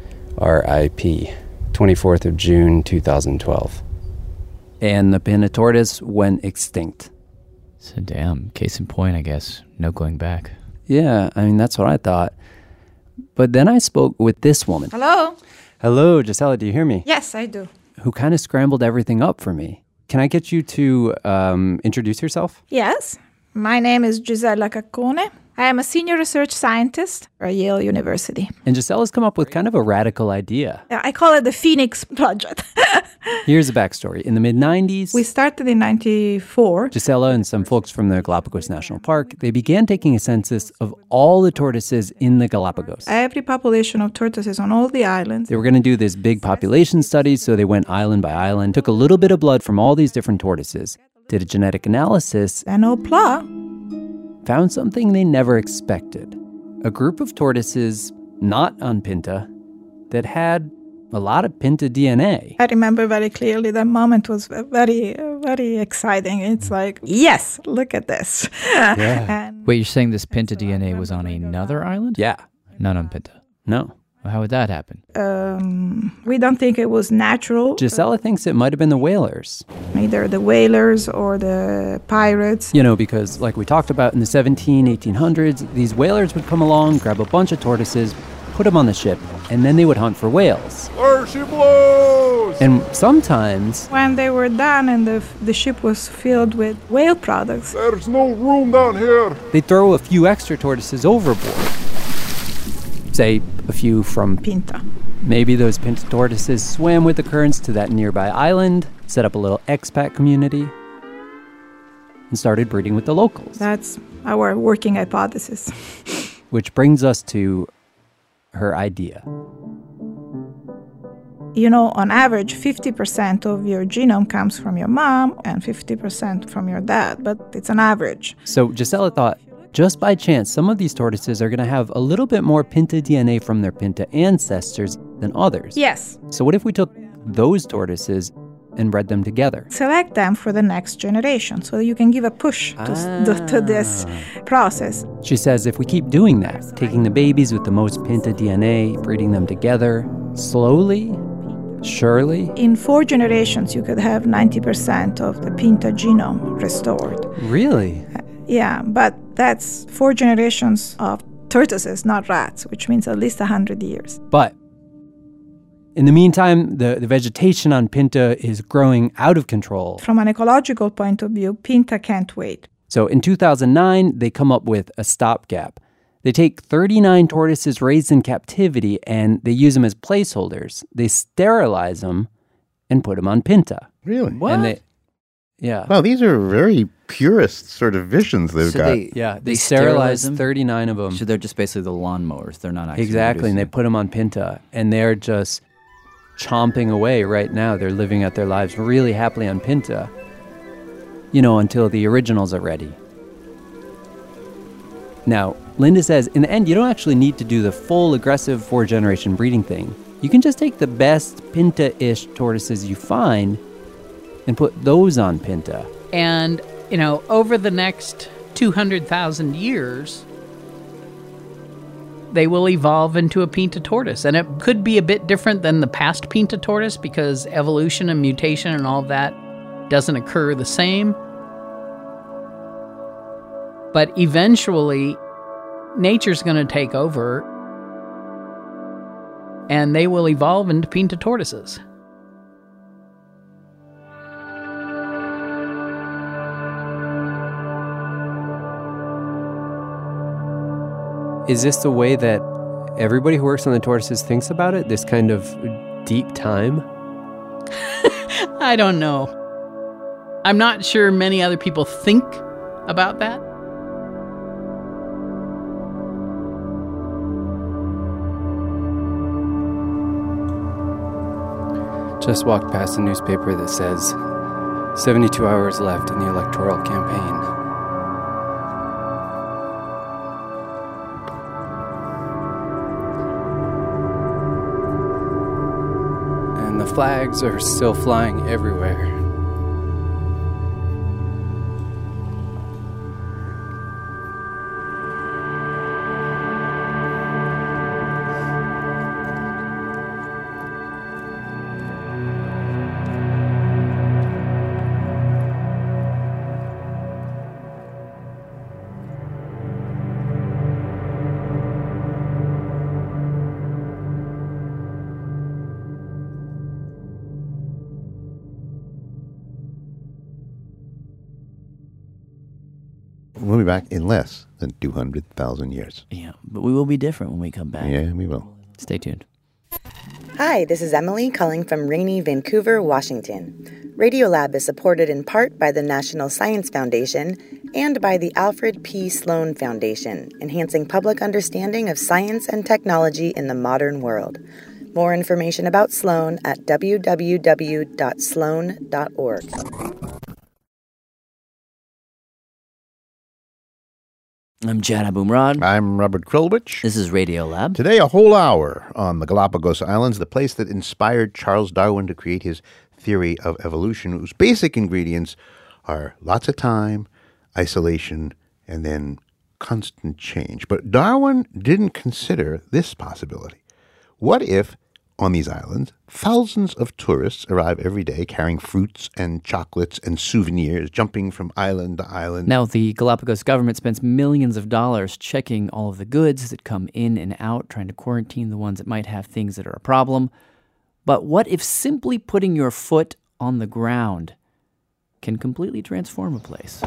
R.I.P. 24th of June, 2012. And the Pinta tortoise went extinct. So damn, case in point, I guess. No going back. Yeah, I mean, that's what I thought. But then I spoke with this woman. Hello? Hello, Gisela, do you hear me? Yes, I do. Who kind of scrambled everything up for me. Can I get you to introduce yourself? Yes. My name is Gisela Caccone. I am a senior research scientist at Yale University. And Gisela's come up with kind of a radical idea. I call it the Phoenix Project. Here's a backstory. In the mid-90s... We started in 94. Gisela and some folks from the Galapagos National Park, they began taking a census of all the tortoises in the Galapagos. Every population of tortoises on all the islands. They were going to do this big population study, so they went island by island, took a little bit of blood from all these different tortoises, did a genetic analysis, and opla, found something they never expected. A group of tortoises not on Pinta that had a lot of Pinta DNA. I remember very clearly that moment was very, very exciting. It's like, yes, look at this. Yeah. Wait, you're saying this Pinta DNA was on another island? Yeah. Not on Pinta? No. Well, how would that happen? We don't think it was natural. Gisela thinks it might have been the whalers. Either the whalers or the pirates. You know, because like we talked about in the 1800s, these whalers would come along, grab a bunch of tortoises, put them on the ship, and then they would hunt for whales. There she blows! And sometimes... when they were done and the ship was filled with whale products... There's no room down here! They'd throw a few extra tortoises overboard. Say, a few from Pinta. Maybe those Pinta tortoises swam with the currents to that nearby island, set up a little expat community, and started breeding with the locals. That's our working hypothesis. Which brings us to her idea. You know, on average, 50% of your genome comes from your mom and 50% from your dad, but it's an average. So Gisela thought, just by chance, some of these tortoises are going to have a little bit more Pinta DNA from their Pinta ancestors than others. Yes. So what if we took those tortoises and bred them together? Select them for the next generation so that you can give a push to this process. She says if we keep doing that, taking the babies with the most Pinta DNA, breeding them together, slowly, surely... in 4 generations, you could have 90% of the Pinta genome restored. Really? Yeah, but that's 4 generations of tortoises, not rats, which means at least 100 years. But in the meantime, the vegetation on Pinta is growing out of control. From an ecological point of view, Pinta can't wait. So in 2009, they come up with a stopgap. They take 39 tortoises raised in captivity and they use them as placeholders. They sterilize them and put them on Pinta. Really? What? Yeah. Wow, these are very purist sort of visions they've got. They sterilize them? 39 of them. So they're just basically the lawnmowers. They're not actually Exactly, and they producing. put them on Pinta, and they're just chomping away right now. They're living out their lives really happily on Pinta, until the originals are ready. Now, Linda says, in the end, you don't actually need to do the full aggressive 4-generation breeding thing. You can just take the best Pinta-ish tortoises you find and put those on Pinta. And, over the next 200,000 years, they will evolve into a Pinta tortoise. And it could be a bit different than the past Pinta tortoise because evolution and mutation and all of that doesn't occur the same. But eventually, nature's going to take over and they will evolve into Pinta tortoises. Is this the way that everybody who works on the tortoises thinks about it? This kind of deep time? I don't know. I'm not sure many other people think about that. Just walked past a newspaper that says 72 hours left in the electoral campaign. And the flags are still flying everywhere. We'll be back in less than 200,000 years. Yeah, but we will be different when we come back. Yeah, we will. Stay tuned. Hi, this is Emily calling from rainy Vancouver, Washington. Radiolab is supported in part by the National Science Foundation and by the Alfred P. Sloan Foundation, enhancing public understanding of science and technology in the modern world. More information about Sloan at www.sloan.org. I'm Jan Abumrad. I'm Robert Krulwich. This is Radiolab. Today, a whole hour on the Galapagos Islands, the place that inspired Charles Darwin to create his theory of evolution, whose basic ingredients are lots of time, isolation, and then constant change. But Darwin didn't consider this possibility. What if, on these islands, thousands of tourists arrive every day carrying fruits and chocolates and souvenirs, jumping from island to island? Now, the Galapagos government spends millions of dollars checking all of the goods that come in and out, trying to quarantine the ones that might have things that are a problem. But what if simply putting your foot on the ground can completely transform a place?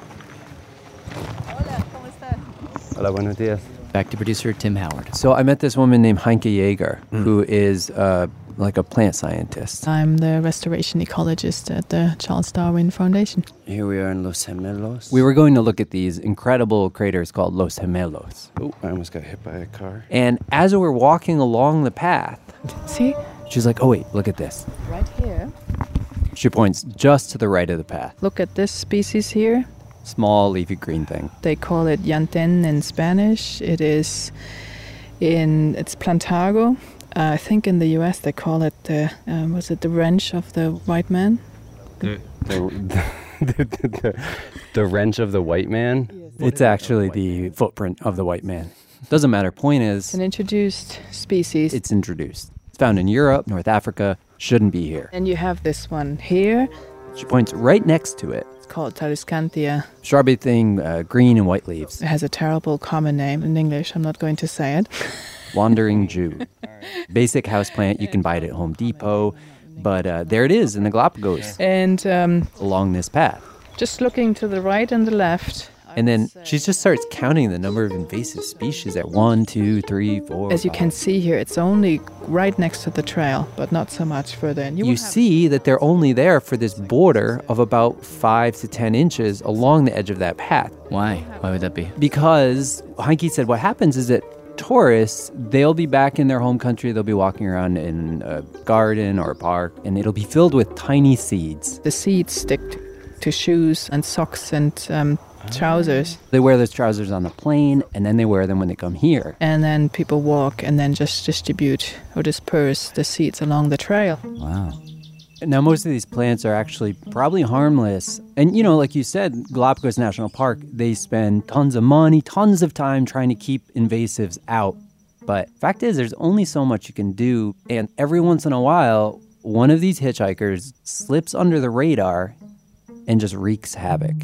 Hola, buenos días. Back to producer Tim Howard. So I met this woman named Heinke Jaeger, who is like a plant scientist. I'm the restoration ecologist at the Charles Darwin Foundation. Here we are in Los Gemelos. We were going to look at these incredible craters called Los Gemelos. Oh, I almost got hit by a car. And as we were walking along the path, see? She's like, oh wait, look at this. Right here. She points just to the right of the path. Look at this species here. Small leafy green thing. They call it llantén in Spanish. It's Plantago. I think in the U.S. they call it the wrench of the white man? The wrench of the white man? Yes. It's actually the footprint of the white man. Doesn't matter. Point is, it's an introduced species. It's introduced. It's found in Europe, North Africa. Shouldn't be here. And you have this one here. She points right next to it. It's called Taliscanthia. Shrubby thing, green and white leaves. It has a terrible common name in English. I'm not going to say it. Wandering Jew. Basic houseplant. You can buy it at Home Depot. But there it is in the Galapagos. And along this path. Just looking to the right and the left, And then she just starts counting the number of invasive species at 1, 2, 3, 4. As you can see here, it's only right next to the trail, but not so much further. And you see that they're only there for this border of about 5 to 10 inches along the edge of that path. Why? Why would that be? Because Heinke said what happens is that tourists, they'll be back in their home country. They'll be walking around in a garden or a park, and it'll be filled with tiny seeds. The seeds stick to shoes and socks and trousers. They wear those trousers on the plane, and then they wear them when they come here. And then people walk and then just distribute or disperse the seeds along the trail. Wow. Now, most of these plants are actually probably harmless. And, like you said, Galapagos National Park, they spend tons of money, tons of time trying to keep invasives out. But fact is, there's only so much you can do. And every once in a while, one of these hitchhikers slips under the radar and just wreaks havoc.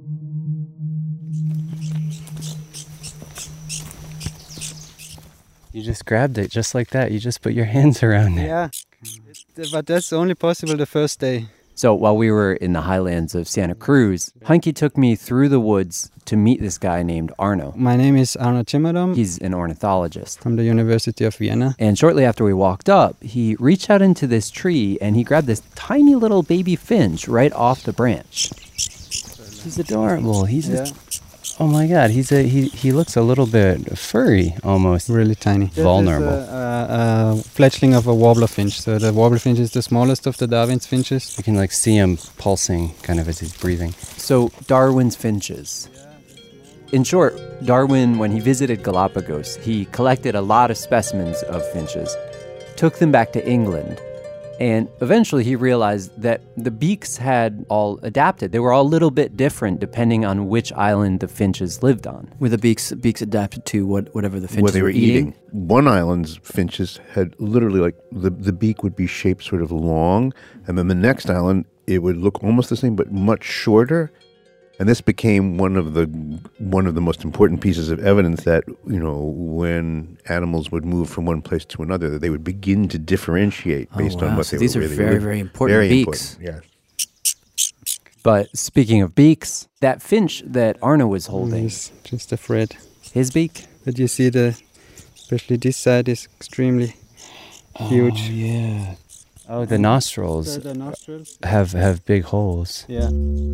You just grabbed it just like that. You just put your hands around it. Yeah. But that's only possible the first day. So while we were in the highlands of Santa Cruz, Heinke took me through the woods to meet this guy named Arno. My name is Arno Timmerdamm. He's an ornithologist. From the University of Vienna. And shortly after we walked up, he reached out into this tree and he grabbed this tiny little baby finch right off the branch. He's adorable. Oh my God, he looks a little bit furry almost. Really tiny. Vulnerable. This is a fledgling of a warbler finch. So the warbler finch is the smallest of the Darwin's finches. You can see him pulsing kind of as he's breathing. So Darwin's finches. In short, Darwin, when he visited Galapagos, he collected a lot of specimens of finches, took them back to England, and eventually he realized that the beaks had all adapted. They were all a little bit different depending on which island the finches lived on. Were the beaks adapted to whatever the finches what they were eating? One island's finches had literally the beak would be shaped sort of long, and then the next island it would look almost the same but much shorter. And this became one of the most important pieces of evidence that, when animals would move from one place to another, that they would begin to differentiate based on what they were. These are very, very important beaks. Yes. But speaking of beaks, that finch that Arno was holding. He's just afraid. His beak? But you see especially this side is extremely huge. Oh, yeah. Oh, the nostrils, The nostrils have big holes. Yeah.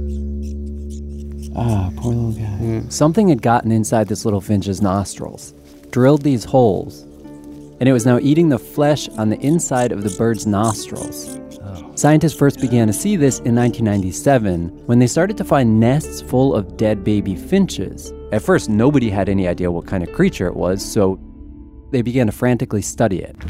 Ah, poor little guy. Something had gotten inside this little finch's nostrils, drilled these holes, and it was now eating the flesh on the inside of the bird's nostrils. Oh. Scientists first began to see this in 1997 when they started to find nests full of dead baby finches. At first, nobody had any idea what kind of creature it was, so they began to frantically study it.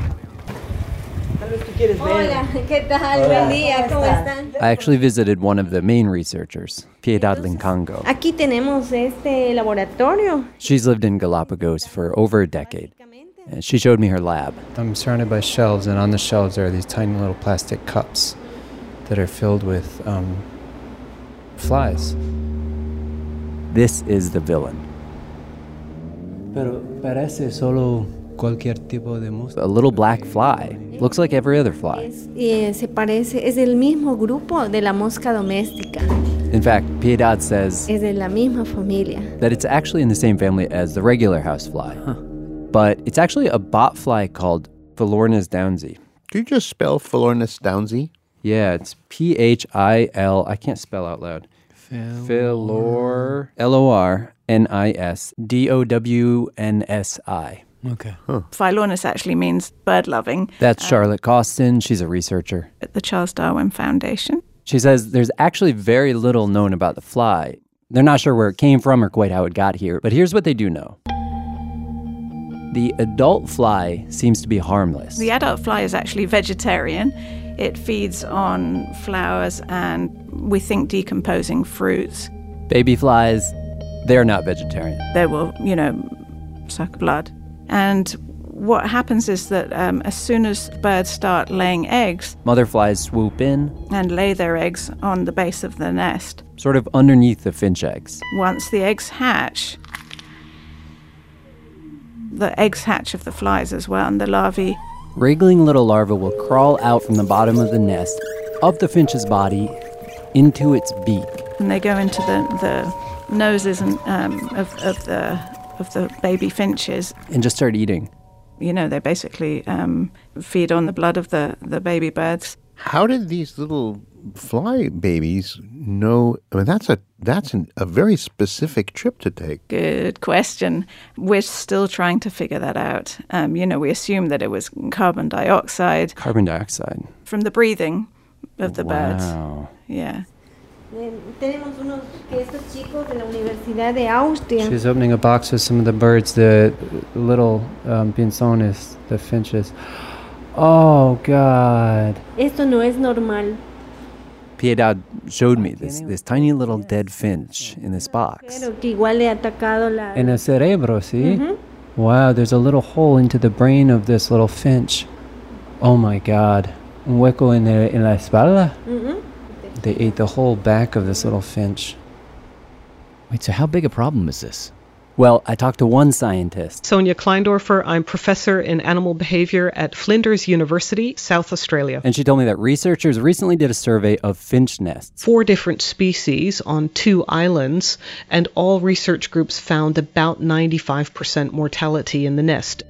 Hola, ¿qué tal? Buen día, ¿cómo están? I actually visited one of the main researchers, Piedad Lincango. Aquí tenemos este laboratorio. She's lived in Galapagos for over a decade. And she showed me her lab. I'm surrounded by shelves, and on the shelves there are these tiny little plastic cups that are filled with flies. This is the villain. Pero parece solo cualquier tipo de mosca. A little black fly. Looks like every other fly. Se parece, es del mismo grupo de la mosca doméstica. In fact, Piedad says Es de la misma familia. that it's actually in the same family as the regular housefly. But it's actually a botfly called Philornis downsii. Do you just spell Philornis downsii? Yeah, it's Phil. I can't spell out loud. Lornisdownsii. Okay. Philornis actually means bird-loving. That's Charlotte Costin. She's a researcher At the Charles Darwin Foundation. She says there's actually very little known about the fly. They're not sure where it came from or quite how it got here, but here's what they do know. The adult fly seems to be harmless. The adult fly is actually vegetarian. It feeds on flowers and, we think, decomposing fruits. Baby flies, they're not vegetarian. They will, suck blood. And what happens is that as soon as birds start laying eggs, Mother flies swoop in, and lay their eggs on the base of the nest. sort of underneath the finch eggs. Once the eggs hatch, the eggs hatch of the flies as well, and the larvae. Wriggling little larvae will crawl out from the bottom of the nest, up the finch's body, into its beak. And they go into the noses of the baby finches. And just start eating. You know, they basically feed on the blood of the baby birds. How did these little fly babies know? I mean, that's a very specific trip to take. Good question. We're still trying to figure that out. We assume that it was carbon dioxide. Carbon dioxide. From the breathing of the birds. Wow. Yeah. She's opening a box with some of the birds, the little pinzones, the finches. Oh, God. Esto no es normal. Piedad showed me this tiny little dead finch in this box. Pero que igual le ha atacado la... En el cerebro, ¿sí? Mm-hmm. Wow, there's a little hole into the brain of this little finch. Oh, my God. Un hueco en la espalda? Mm-hmm. They ate the whole back of this little finch. Wait, so how big a problem is this? Well, I talked to one scientist. Sonia Kleindorfer. I'm professor in animal behavior at Flinders University, South Australia. And she told me that researchers recently did a survey of finch nests. 4 different species on 2 islands, and all research groups found about 95% mortality in the nest.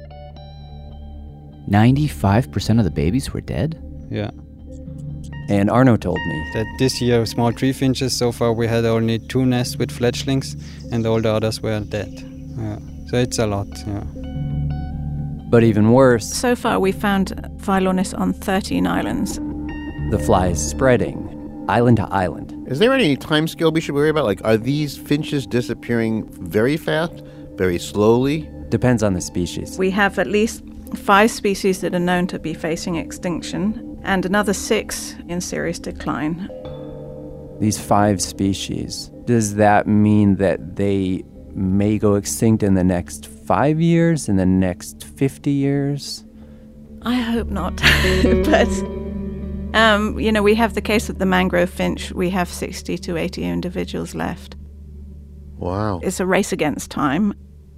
95% of the babies were dead? Yeah. And Arno told me that this year, small tree finches, so far we had only 2 nests with fledglings, and all the others were dead. Yeah. So it's a lot, yeah. But even worse, so far we found Phyllonis on 13 islands. The fly is spreading, island to island. Is there any time scale we should worry about? Like, are these finches disappearing very fast, very slowly? Depends on the species. We have at least 5 species that are known to be facing extinction, and another 6 in serious decline. These 5 species, does that mean that they may go extinct in the next 5 years, in the next 50 years? I hope not. But, we have the case of the mangrove finch. We have 60 to 80 individuals left. Wow. It's a race against time.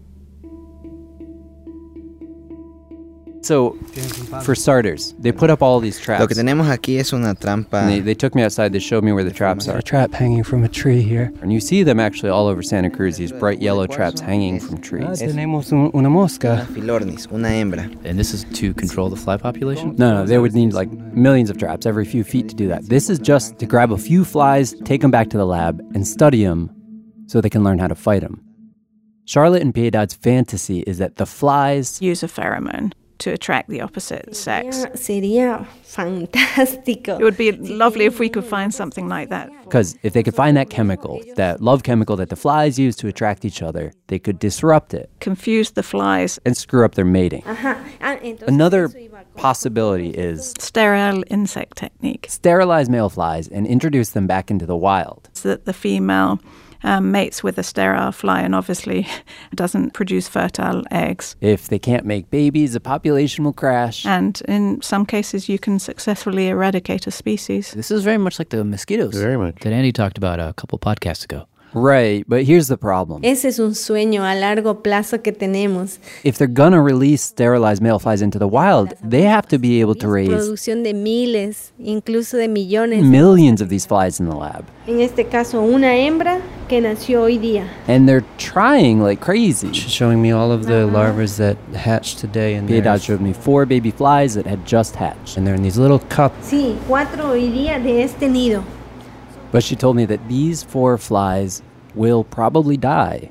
So, for starters, they put up all these traps. Lo que tenemos aquí es una trampa. They took me outside, they showed me where the traps are. A trap hanging from a tree here. And you see them actually all over Santa Cruz, these bright yellow traps hanging from trees. Tenemos una mosca. Una Philornis, una hembra. And this is to control the fly population? No, they would need like millions of traps every few feet to do that. This is just to grab a few flies, take them back to the lab, and study them so they can learn how to fight them. Charlotte and Piedad's fantasy is that the flies use a pheromone to attract the opposite sex. Sería fantástico. It would be lovely if we could find something like that. Because if they could find that chemical, that love chemical that the flies use to attract each other, they could disrupt it. Confuse the flies. And screw up their mating. Another possibility is sterile insect technique. Sterilize male flies and introduce them back into the wild. So that the female mates with a sterile fly and obviously doesn't produce fertile eggs. If they can't make babies, the population will crash. And in some cases, you can successfully eradicate a species. This is very much like the mosquitoes. Very much. That Andy talked about a couple podcasts ago. Right, but here's the problem. Ese es un sueño a largo plazo que tenemos. If they're gonna release sterilized male flies into the wild, they have to be able to raise producción de miles, incluso de millones. Millions of these flies in the lab. En este caso, una hembra que nació hoy día. And they're trying like crazy. She's showing me all of the larvae that hatched today. And Piedad showed me 4 baby flies that had just hatched. And they're in these little cups. Sí, 4 hoy día de este nido. But she told me that these 4 flies will probably die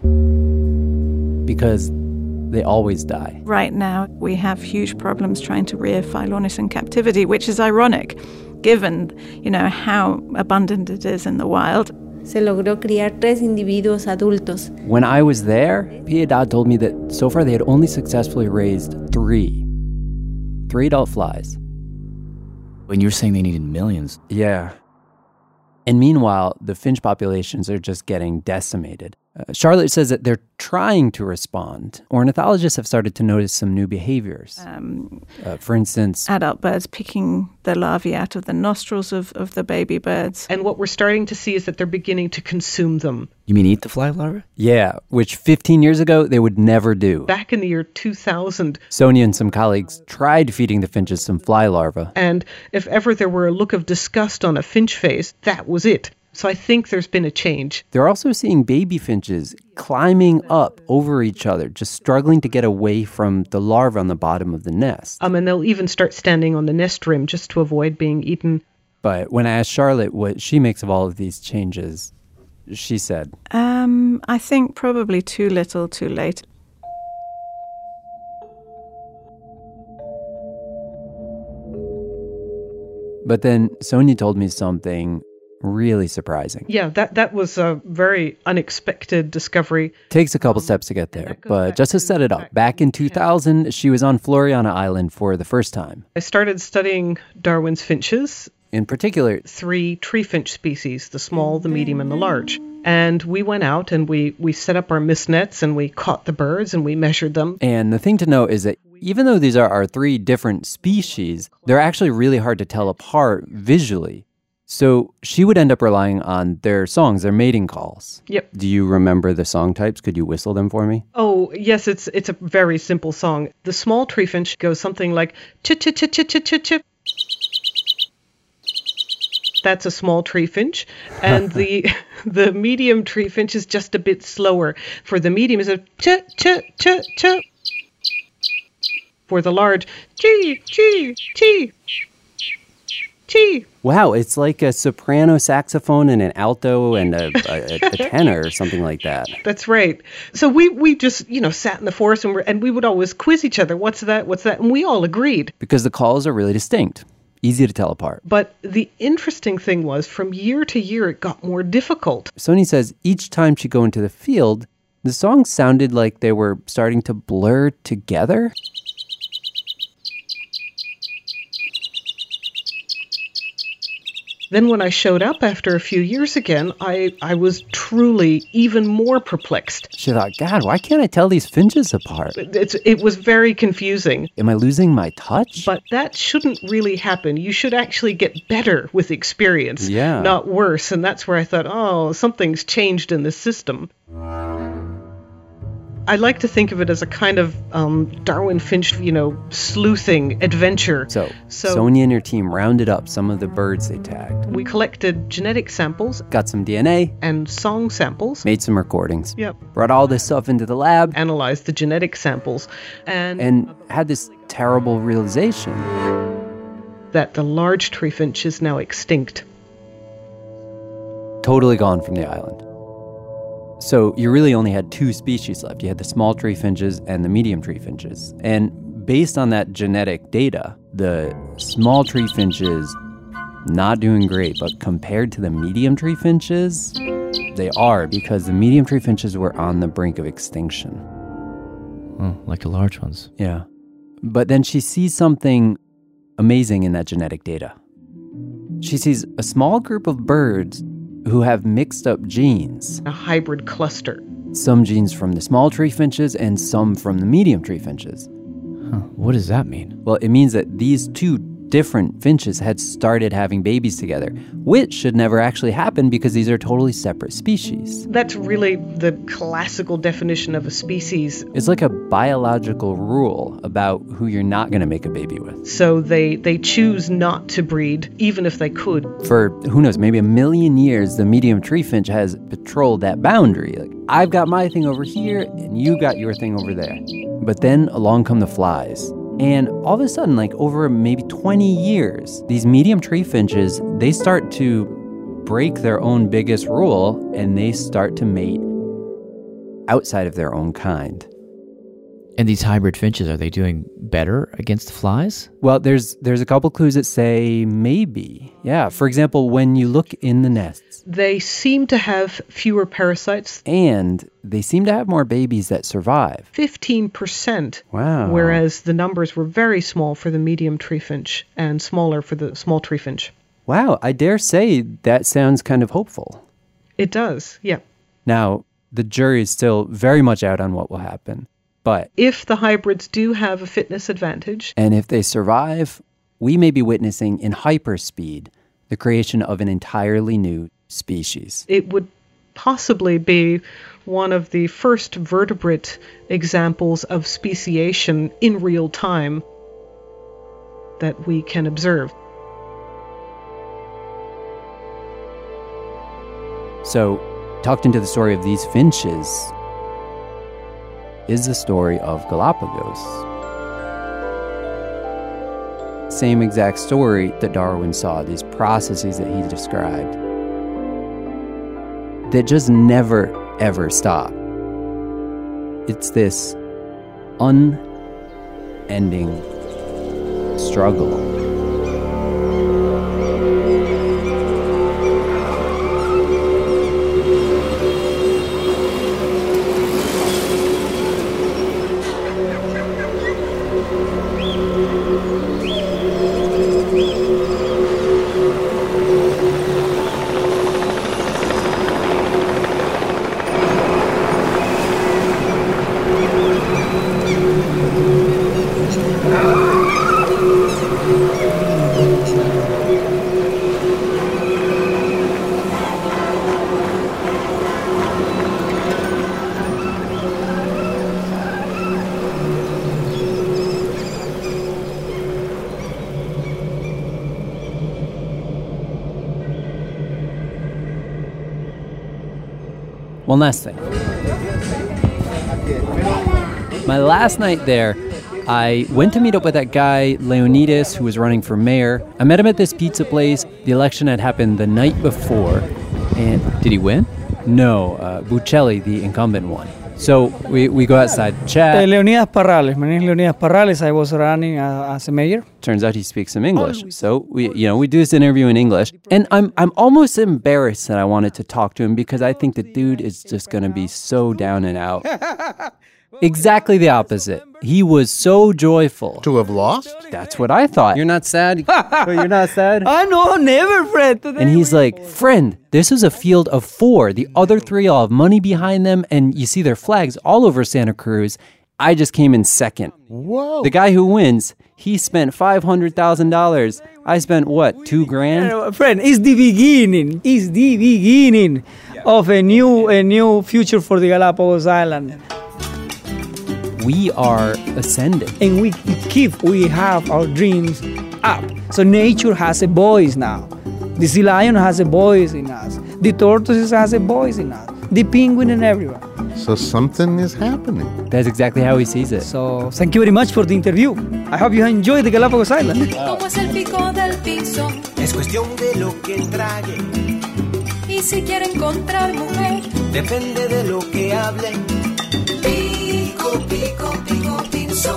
because they always die. Right now, we have huge problems trying to rear Phyllonis in captivity, which is ironic, given, how abundant it is in the wild. Se logró criar 3 individuos adultos. When I was there, Piedad told me that so far they had only successfully raised 3 adult flies. When you were saying they needed millions. Yeah. And meanwhile, the finch populations are just getting decimated. Charlotte says that they're trying to respond. Ornithologists have started to notice some new behaviors. For instance, adult birds picking the larvae out of the nostrils of the baby birds. And what we're starting to see is that they're beginning to consume them. You mean eat the fly larvae? Yeah, which 15 years ago they would never do. Back in the year 2000, Sonia and some colleagues tried feeding the finches some fly larvae. And if ever there were a look of disgust on a finch face, that was it. So I think there's been a change. They're also seeing baby finches climbing up over each other, just struggling to get away from the larvae on the bottom of the nest. And they'll even start standing on the nest rim just to avoid being eaten. But when I asked Charlotte what she makes of all of these changes, she said, I think probably too little, too late. But then Sonia told me something really surprising. Yeah, that was a very unexpected discovery. Takes a couple steps to get there, but just to set it up, back in 2000, she was on Floriana Island for the first time. I started studying Darwin's finches. In particular, 3 tree finch species, the small, the medium, and the large. And we went out and we set up our mist nets and we caught the birds and we measured them. And the thing to note is that even though these are our 3 different species, they're actually really hard to tell apart visually. So she would end up relying on their songs, their mating calls. Yep. Do you remember the song types? Could you whistle them for me? Oh, yes, it's a very simple song. The small tree finch goes something like chip chip chip chip chip chip chip. That's a small tree finch, and the medium tree finch is just a bit slower. For the medium, is a chip chip chip chip. For the large, chee chee chee. Chee. Wow, it's like a soprano saxophone and an alto and a tenor or something like that. That's right. So we just, sat in the forest and we would always quiz each other. What's that? What's that? And we all agreed. Because the calls are really distinct. Easy to tell apart. But the interesting thing was, from year to year, it got more difficult. Sonia says each time she'd go into the field, the songs sounded like they were starting to blur together. Then when I showed up after a few years again, I was truly even more perplexed. She thought, God, why can't I tell these finches apart? It was very confusing. Am I losing my touch? But that shouldn't really happen. You should actually get better with experience, yeah, not worse. And that's where I thought, oh, something's changed in the system. I like to think of it as a kind of Darwin Finch, sleuthing adventure. So Sonia and her team rounded up some of the birds they tagged. We collected genetic samples. Got some DNA. And song samples. Made some recordings. Yep. Brought all this stuff into the lab. Analyzed the genetic samples. And had this terrible realization. That the large tree finch is now extinct. Totally gone from the island. So you really only had 2 species left. You had the small tree finches and the medium tree finches. And based on that genetic data, the small tree finches, not doing great, but compared to the medium tree finches, they are, because the medium tree finches were on the brink of extinction. Oh, like the large ones. Yeah. But then she sees something amazing in that genetic data. She sees a small group of birds who have mixed up genes. A hybrid cluster. Some genes from the small tree finches and some from the medium tree finches. Huh. What does that mean? Well, it means that these 2 different finches had started having babies together, which should never actually happen because these are totally separate species. That's really the classical definition of a species. It's like a biological rule about who you're not going to make a baby with. So they choose not to breed, even if they could. For, who knows, maybe 1 million years, the medium tree finch has patrolled that boundary. Like, I've got my thing over here, and you got your thing over there. But then along come the flies. And all of a sudden, like over maybe 20 years, these medium tree finches, they start to break their own biggest rule and they start to mate outside of their own kind. And these hybrid finches, are they doing better against the flies? Well, there's a couple clues that say maybe. Yeah, for example, when you look in the nests. They seem to have fewer parasites. And they seem to have more babies that survive. 15%. Wow. Whereas the numbers were very small for the medium tree finch and smaller for the small tree finch. Wow, I dare say that sounds kind of hopeful. It does, yeah. Now, the jury is still very much out on what will happen. But if the hybrids do have a fitness advantage, and if they survive, we may be witnessing in hyperspeed the creation of an entirely new species. It would possibly be one of the first vertebrate examples of speciation in real time that we can observe. So, tucked into the story of these finches is the story of Galapagos. Same exact story that Darwin saw, these processes that he described, that just never, ever stop. It's this unending struggle. One last thing. My last night there, I went to meet up with that guy, Leonidas, who was running for mayor. I met him at this pizza place. The election had happened the night before. And did he win? No, Buccelli, the incumbent, won. So we go outside, chat. Leonidas Parrales. My name is Leonidas Parrales. I was running as a mayor. Turns out he speaks some English. So we do this interview in English. And I'm almost embarrassed that I wanted to talk to him because I think the dude is just going to be so down and out. Exactly the opposite. He was so joyful. To have lost? That's what I thought. You're not sad? You're not sad? Oh, no, never, friend. And he's like, friend, this is a field of 4. The other 3 all have money behind them, and you see their flags all over Santa Cruz. I just came in second. Whoa. The guy who wins, he spent $500,000. I spent, what, $2,000? Friend, it's the beginning. It's the beginning of a new future for the Galapagos Island. We are ascending. And we have our dreams up. So nature has a voice now. The sea lion has a voice in us. The tortoise has a voice in us. The penguin and everyone. So something is happening. That's exactly how he sees it. So thank you very much for the interview. I hope you enjoyed the Galapagos Island. Como es el pico del piso. Es cuestión de lo que trague. Y si quiere encontrar mujer. Depende de lo que hable. Pico, pico, pico, pinzo.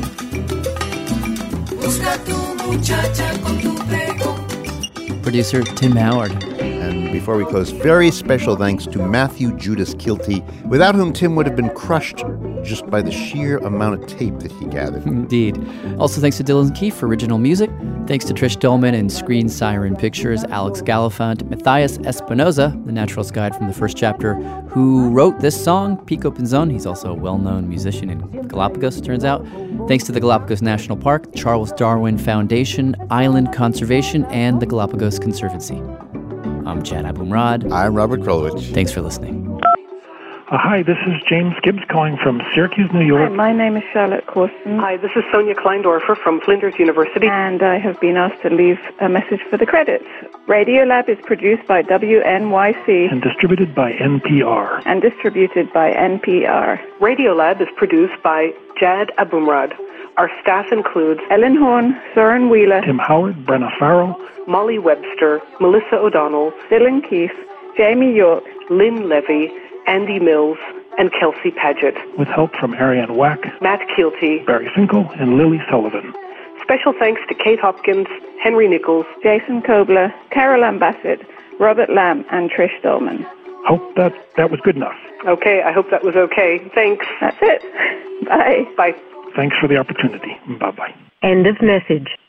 Busca tu muchacha con tu pregón. Producer Tim Howard. And before we close, very special thanks to Matthew Judas Kilty, without whom Tim would have been crushed just by the sheer amount of tape that he gathered. Indeed. Also thanks to Dylan Keefe for original music. Thanks to Trish Dolman and Screen Siren Pictures, Alex Galifant, Matthias Espinoza, the naturalist guide from the first chapter, who wrote this song, Pico Pinzon. He's also a well-known musician in Galapagos, turns out. Thanks to the Galapagos National Park, Charles Darwin Foundation, Island Conservation, and the Galapagos Conservancy. I'm Chad Abumrad. I'm Robert Krulwich. Thanks for listening. Hi, this is James Gibbs calling from Syracuse, New York. Hi, my name is Charlotte Corson. Hi, this is Sonia Kleindorfer from Flinders University. And I have been asked to leave a message for the credits. Radiolab is produced by WNYC. And distributed by NPR. Radiolab is produced by Jad Abumrad. Our staff includes Ellen Horn, Søren Wheeler, Tim Howard, Brenna Farrell, Molly Webster, Melissa O'Donnell, Dylan Keefe, Jamie York, Lynn Levy, Andy Mills, and Kelsey Paget. With help from Ariane Wack, Matt Keelty, Barry Finkel, and Lily Sullivan. Special thanks to Kate Hopkins, Henry Nichols, Jason Kobler, Carol Ambassador, Robert Lamb, and Trish Dolman. Hope that was good enough. Okay, I hope that was okay. Thanks. That's it. Bye. Bye. Thanks for the opportunity. Bye-bye. End of message.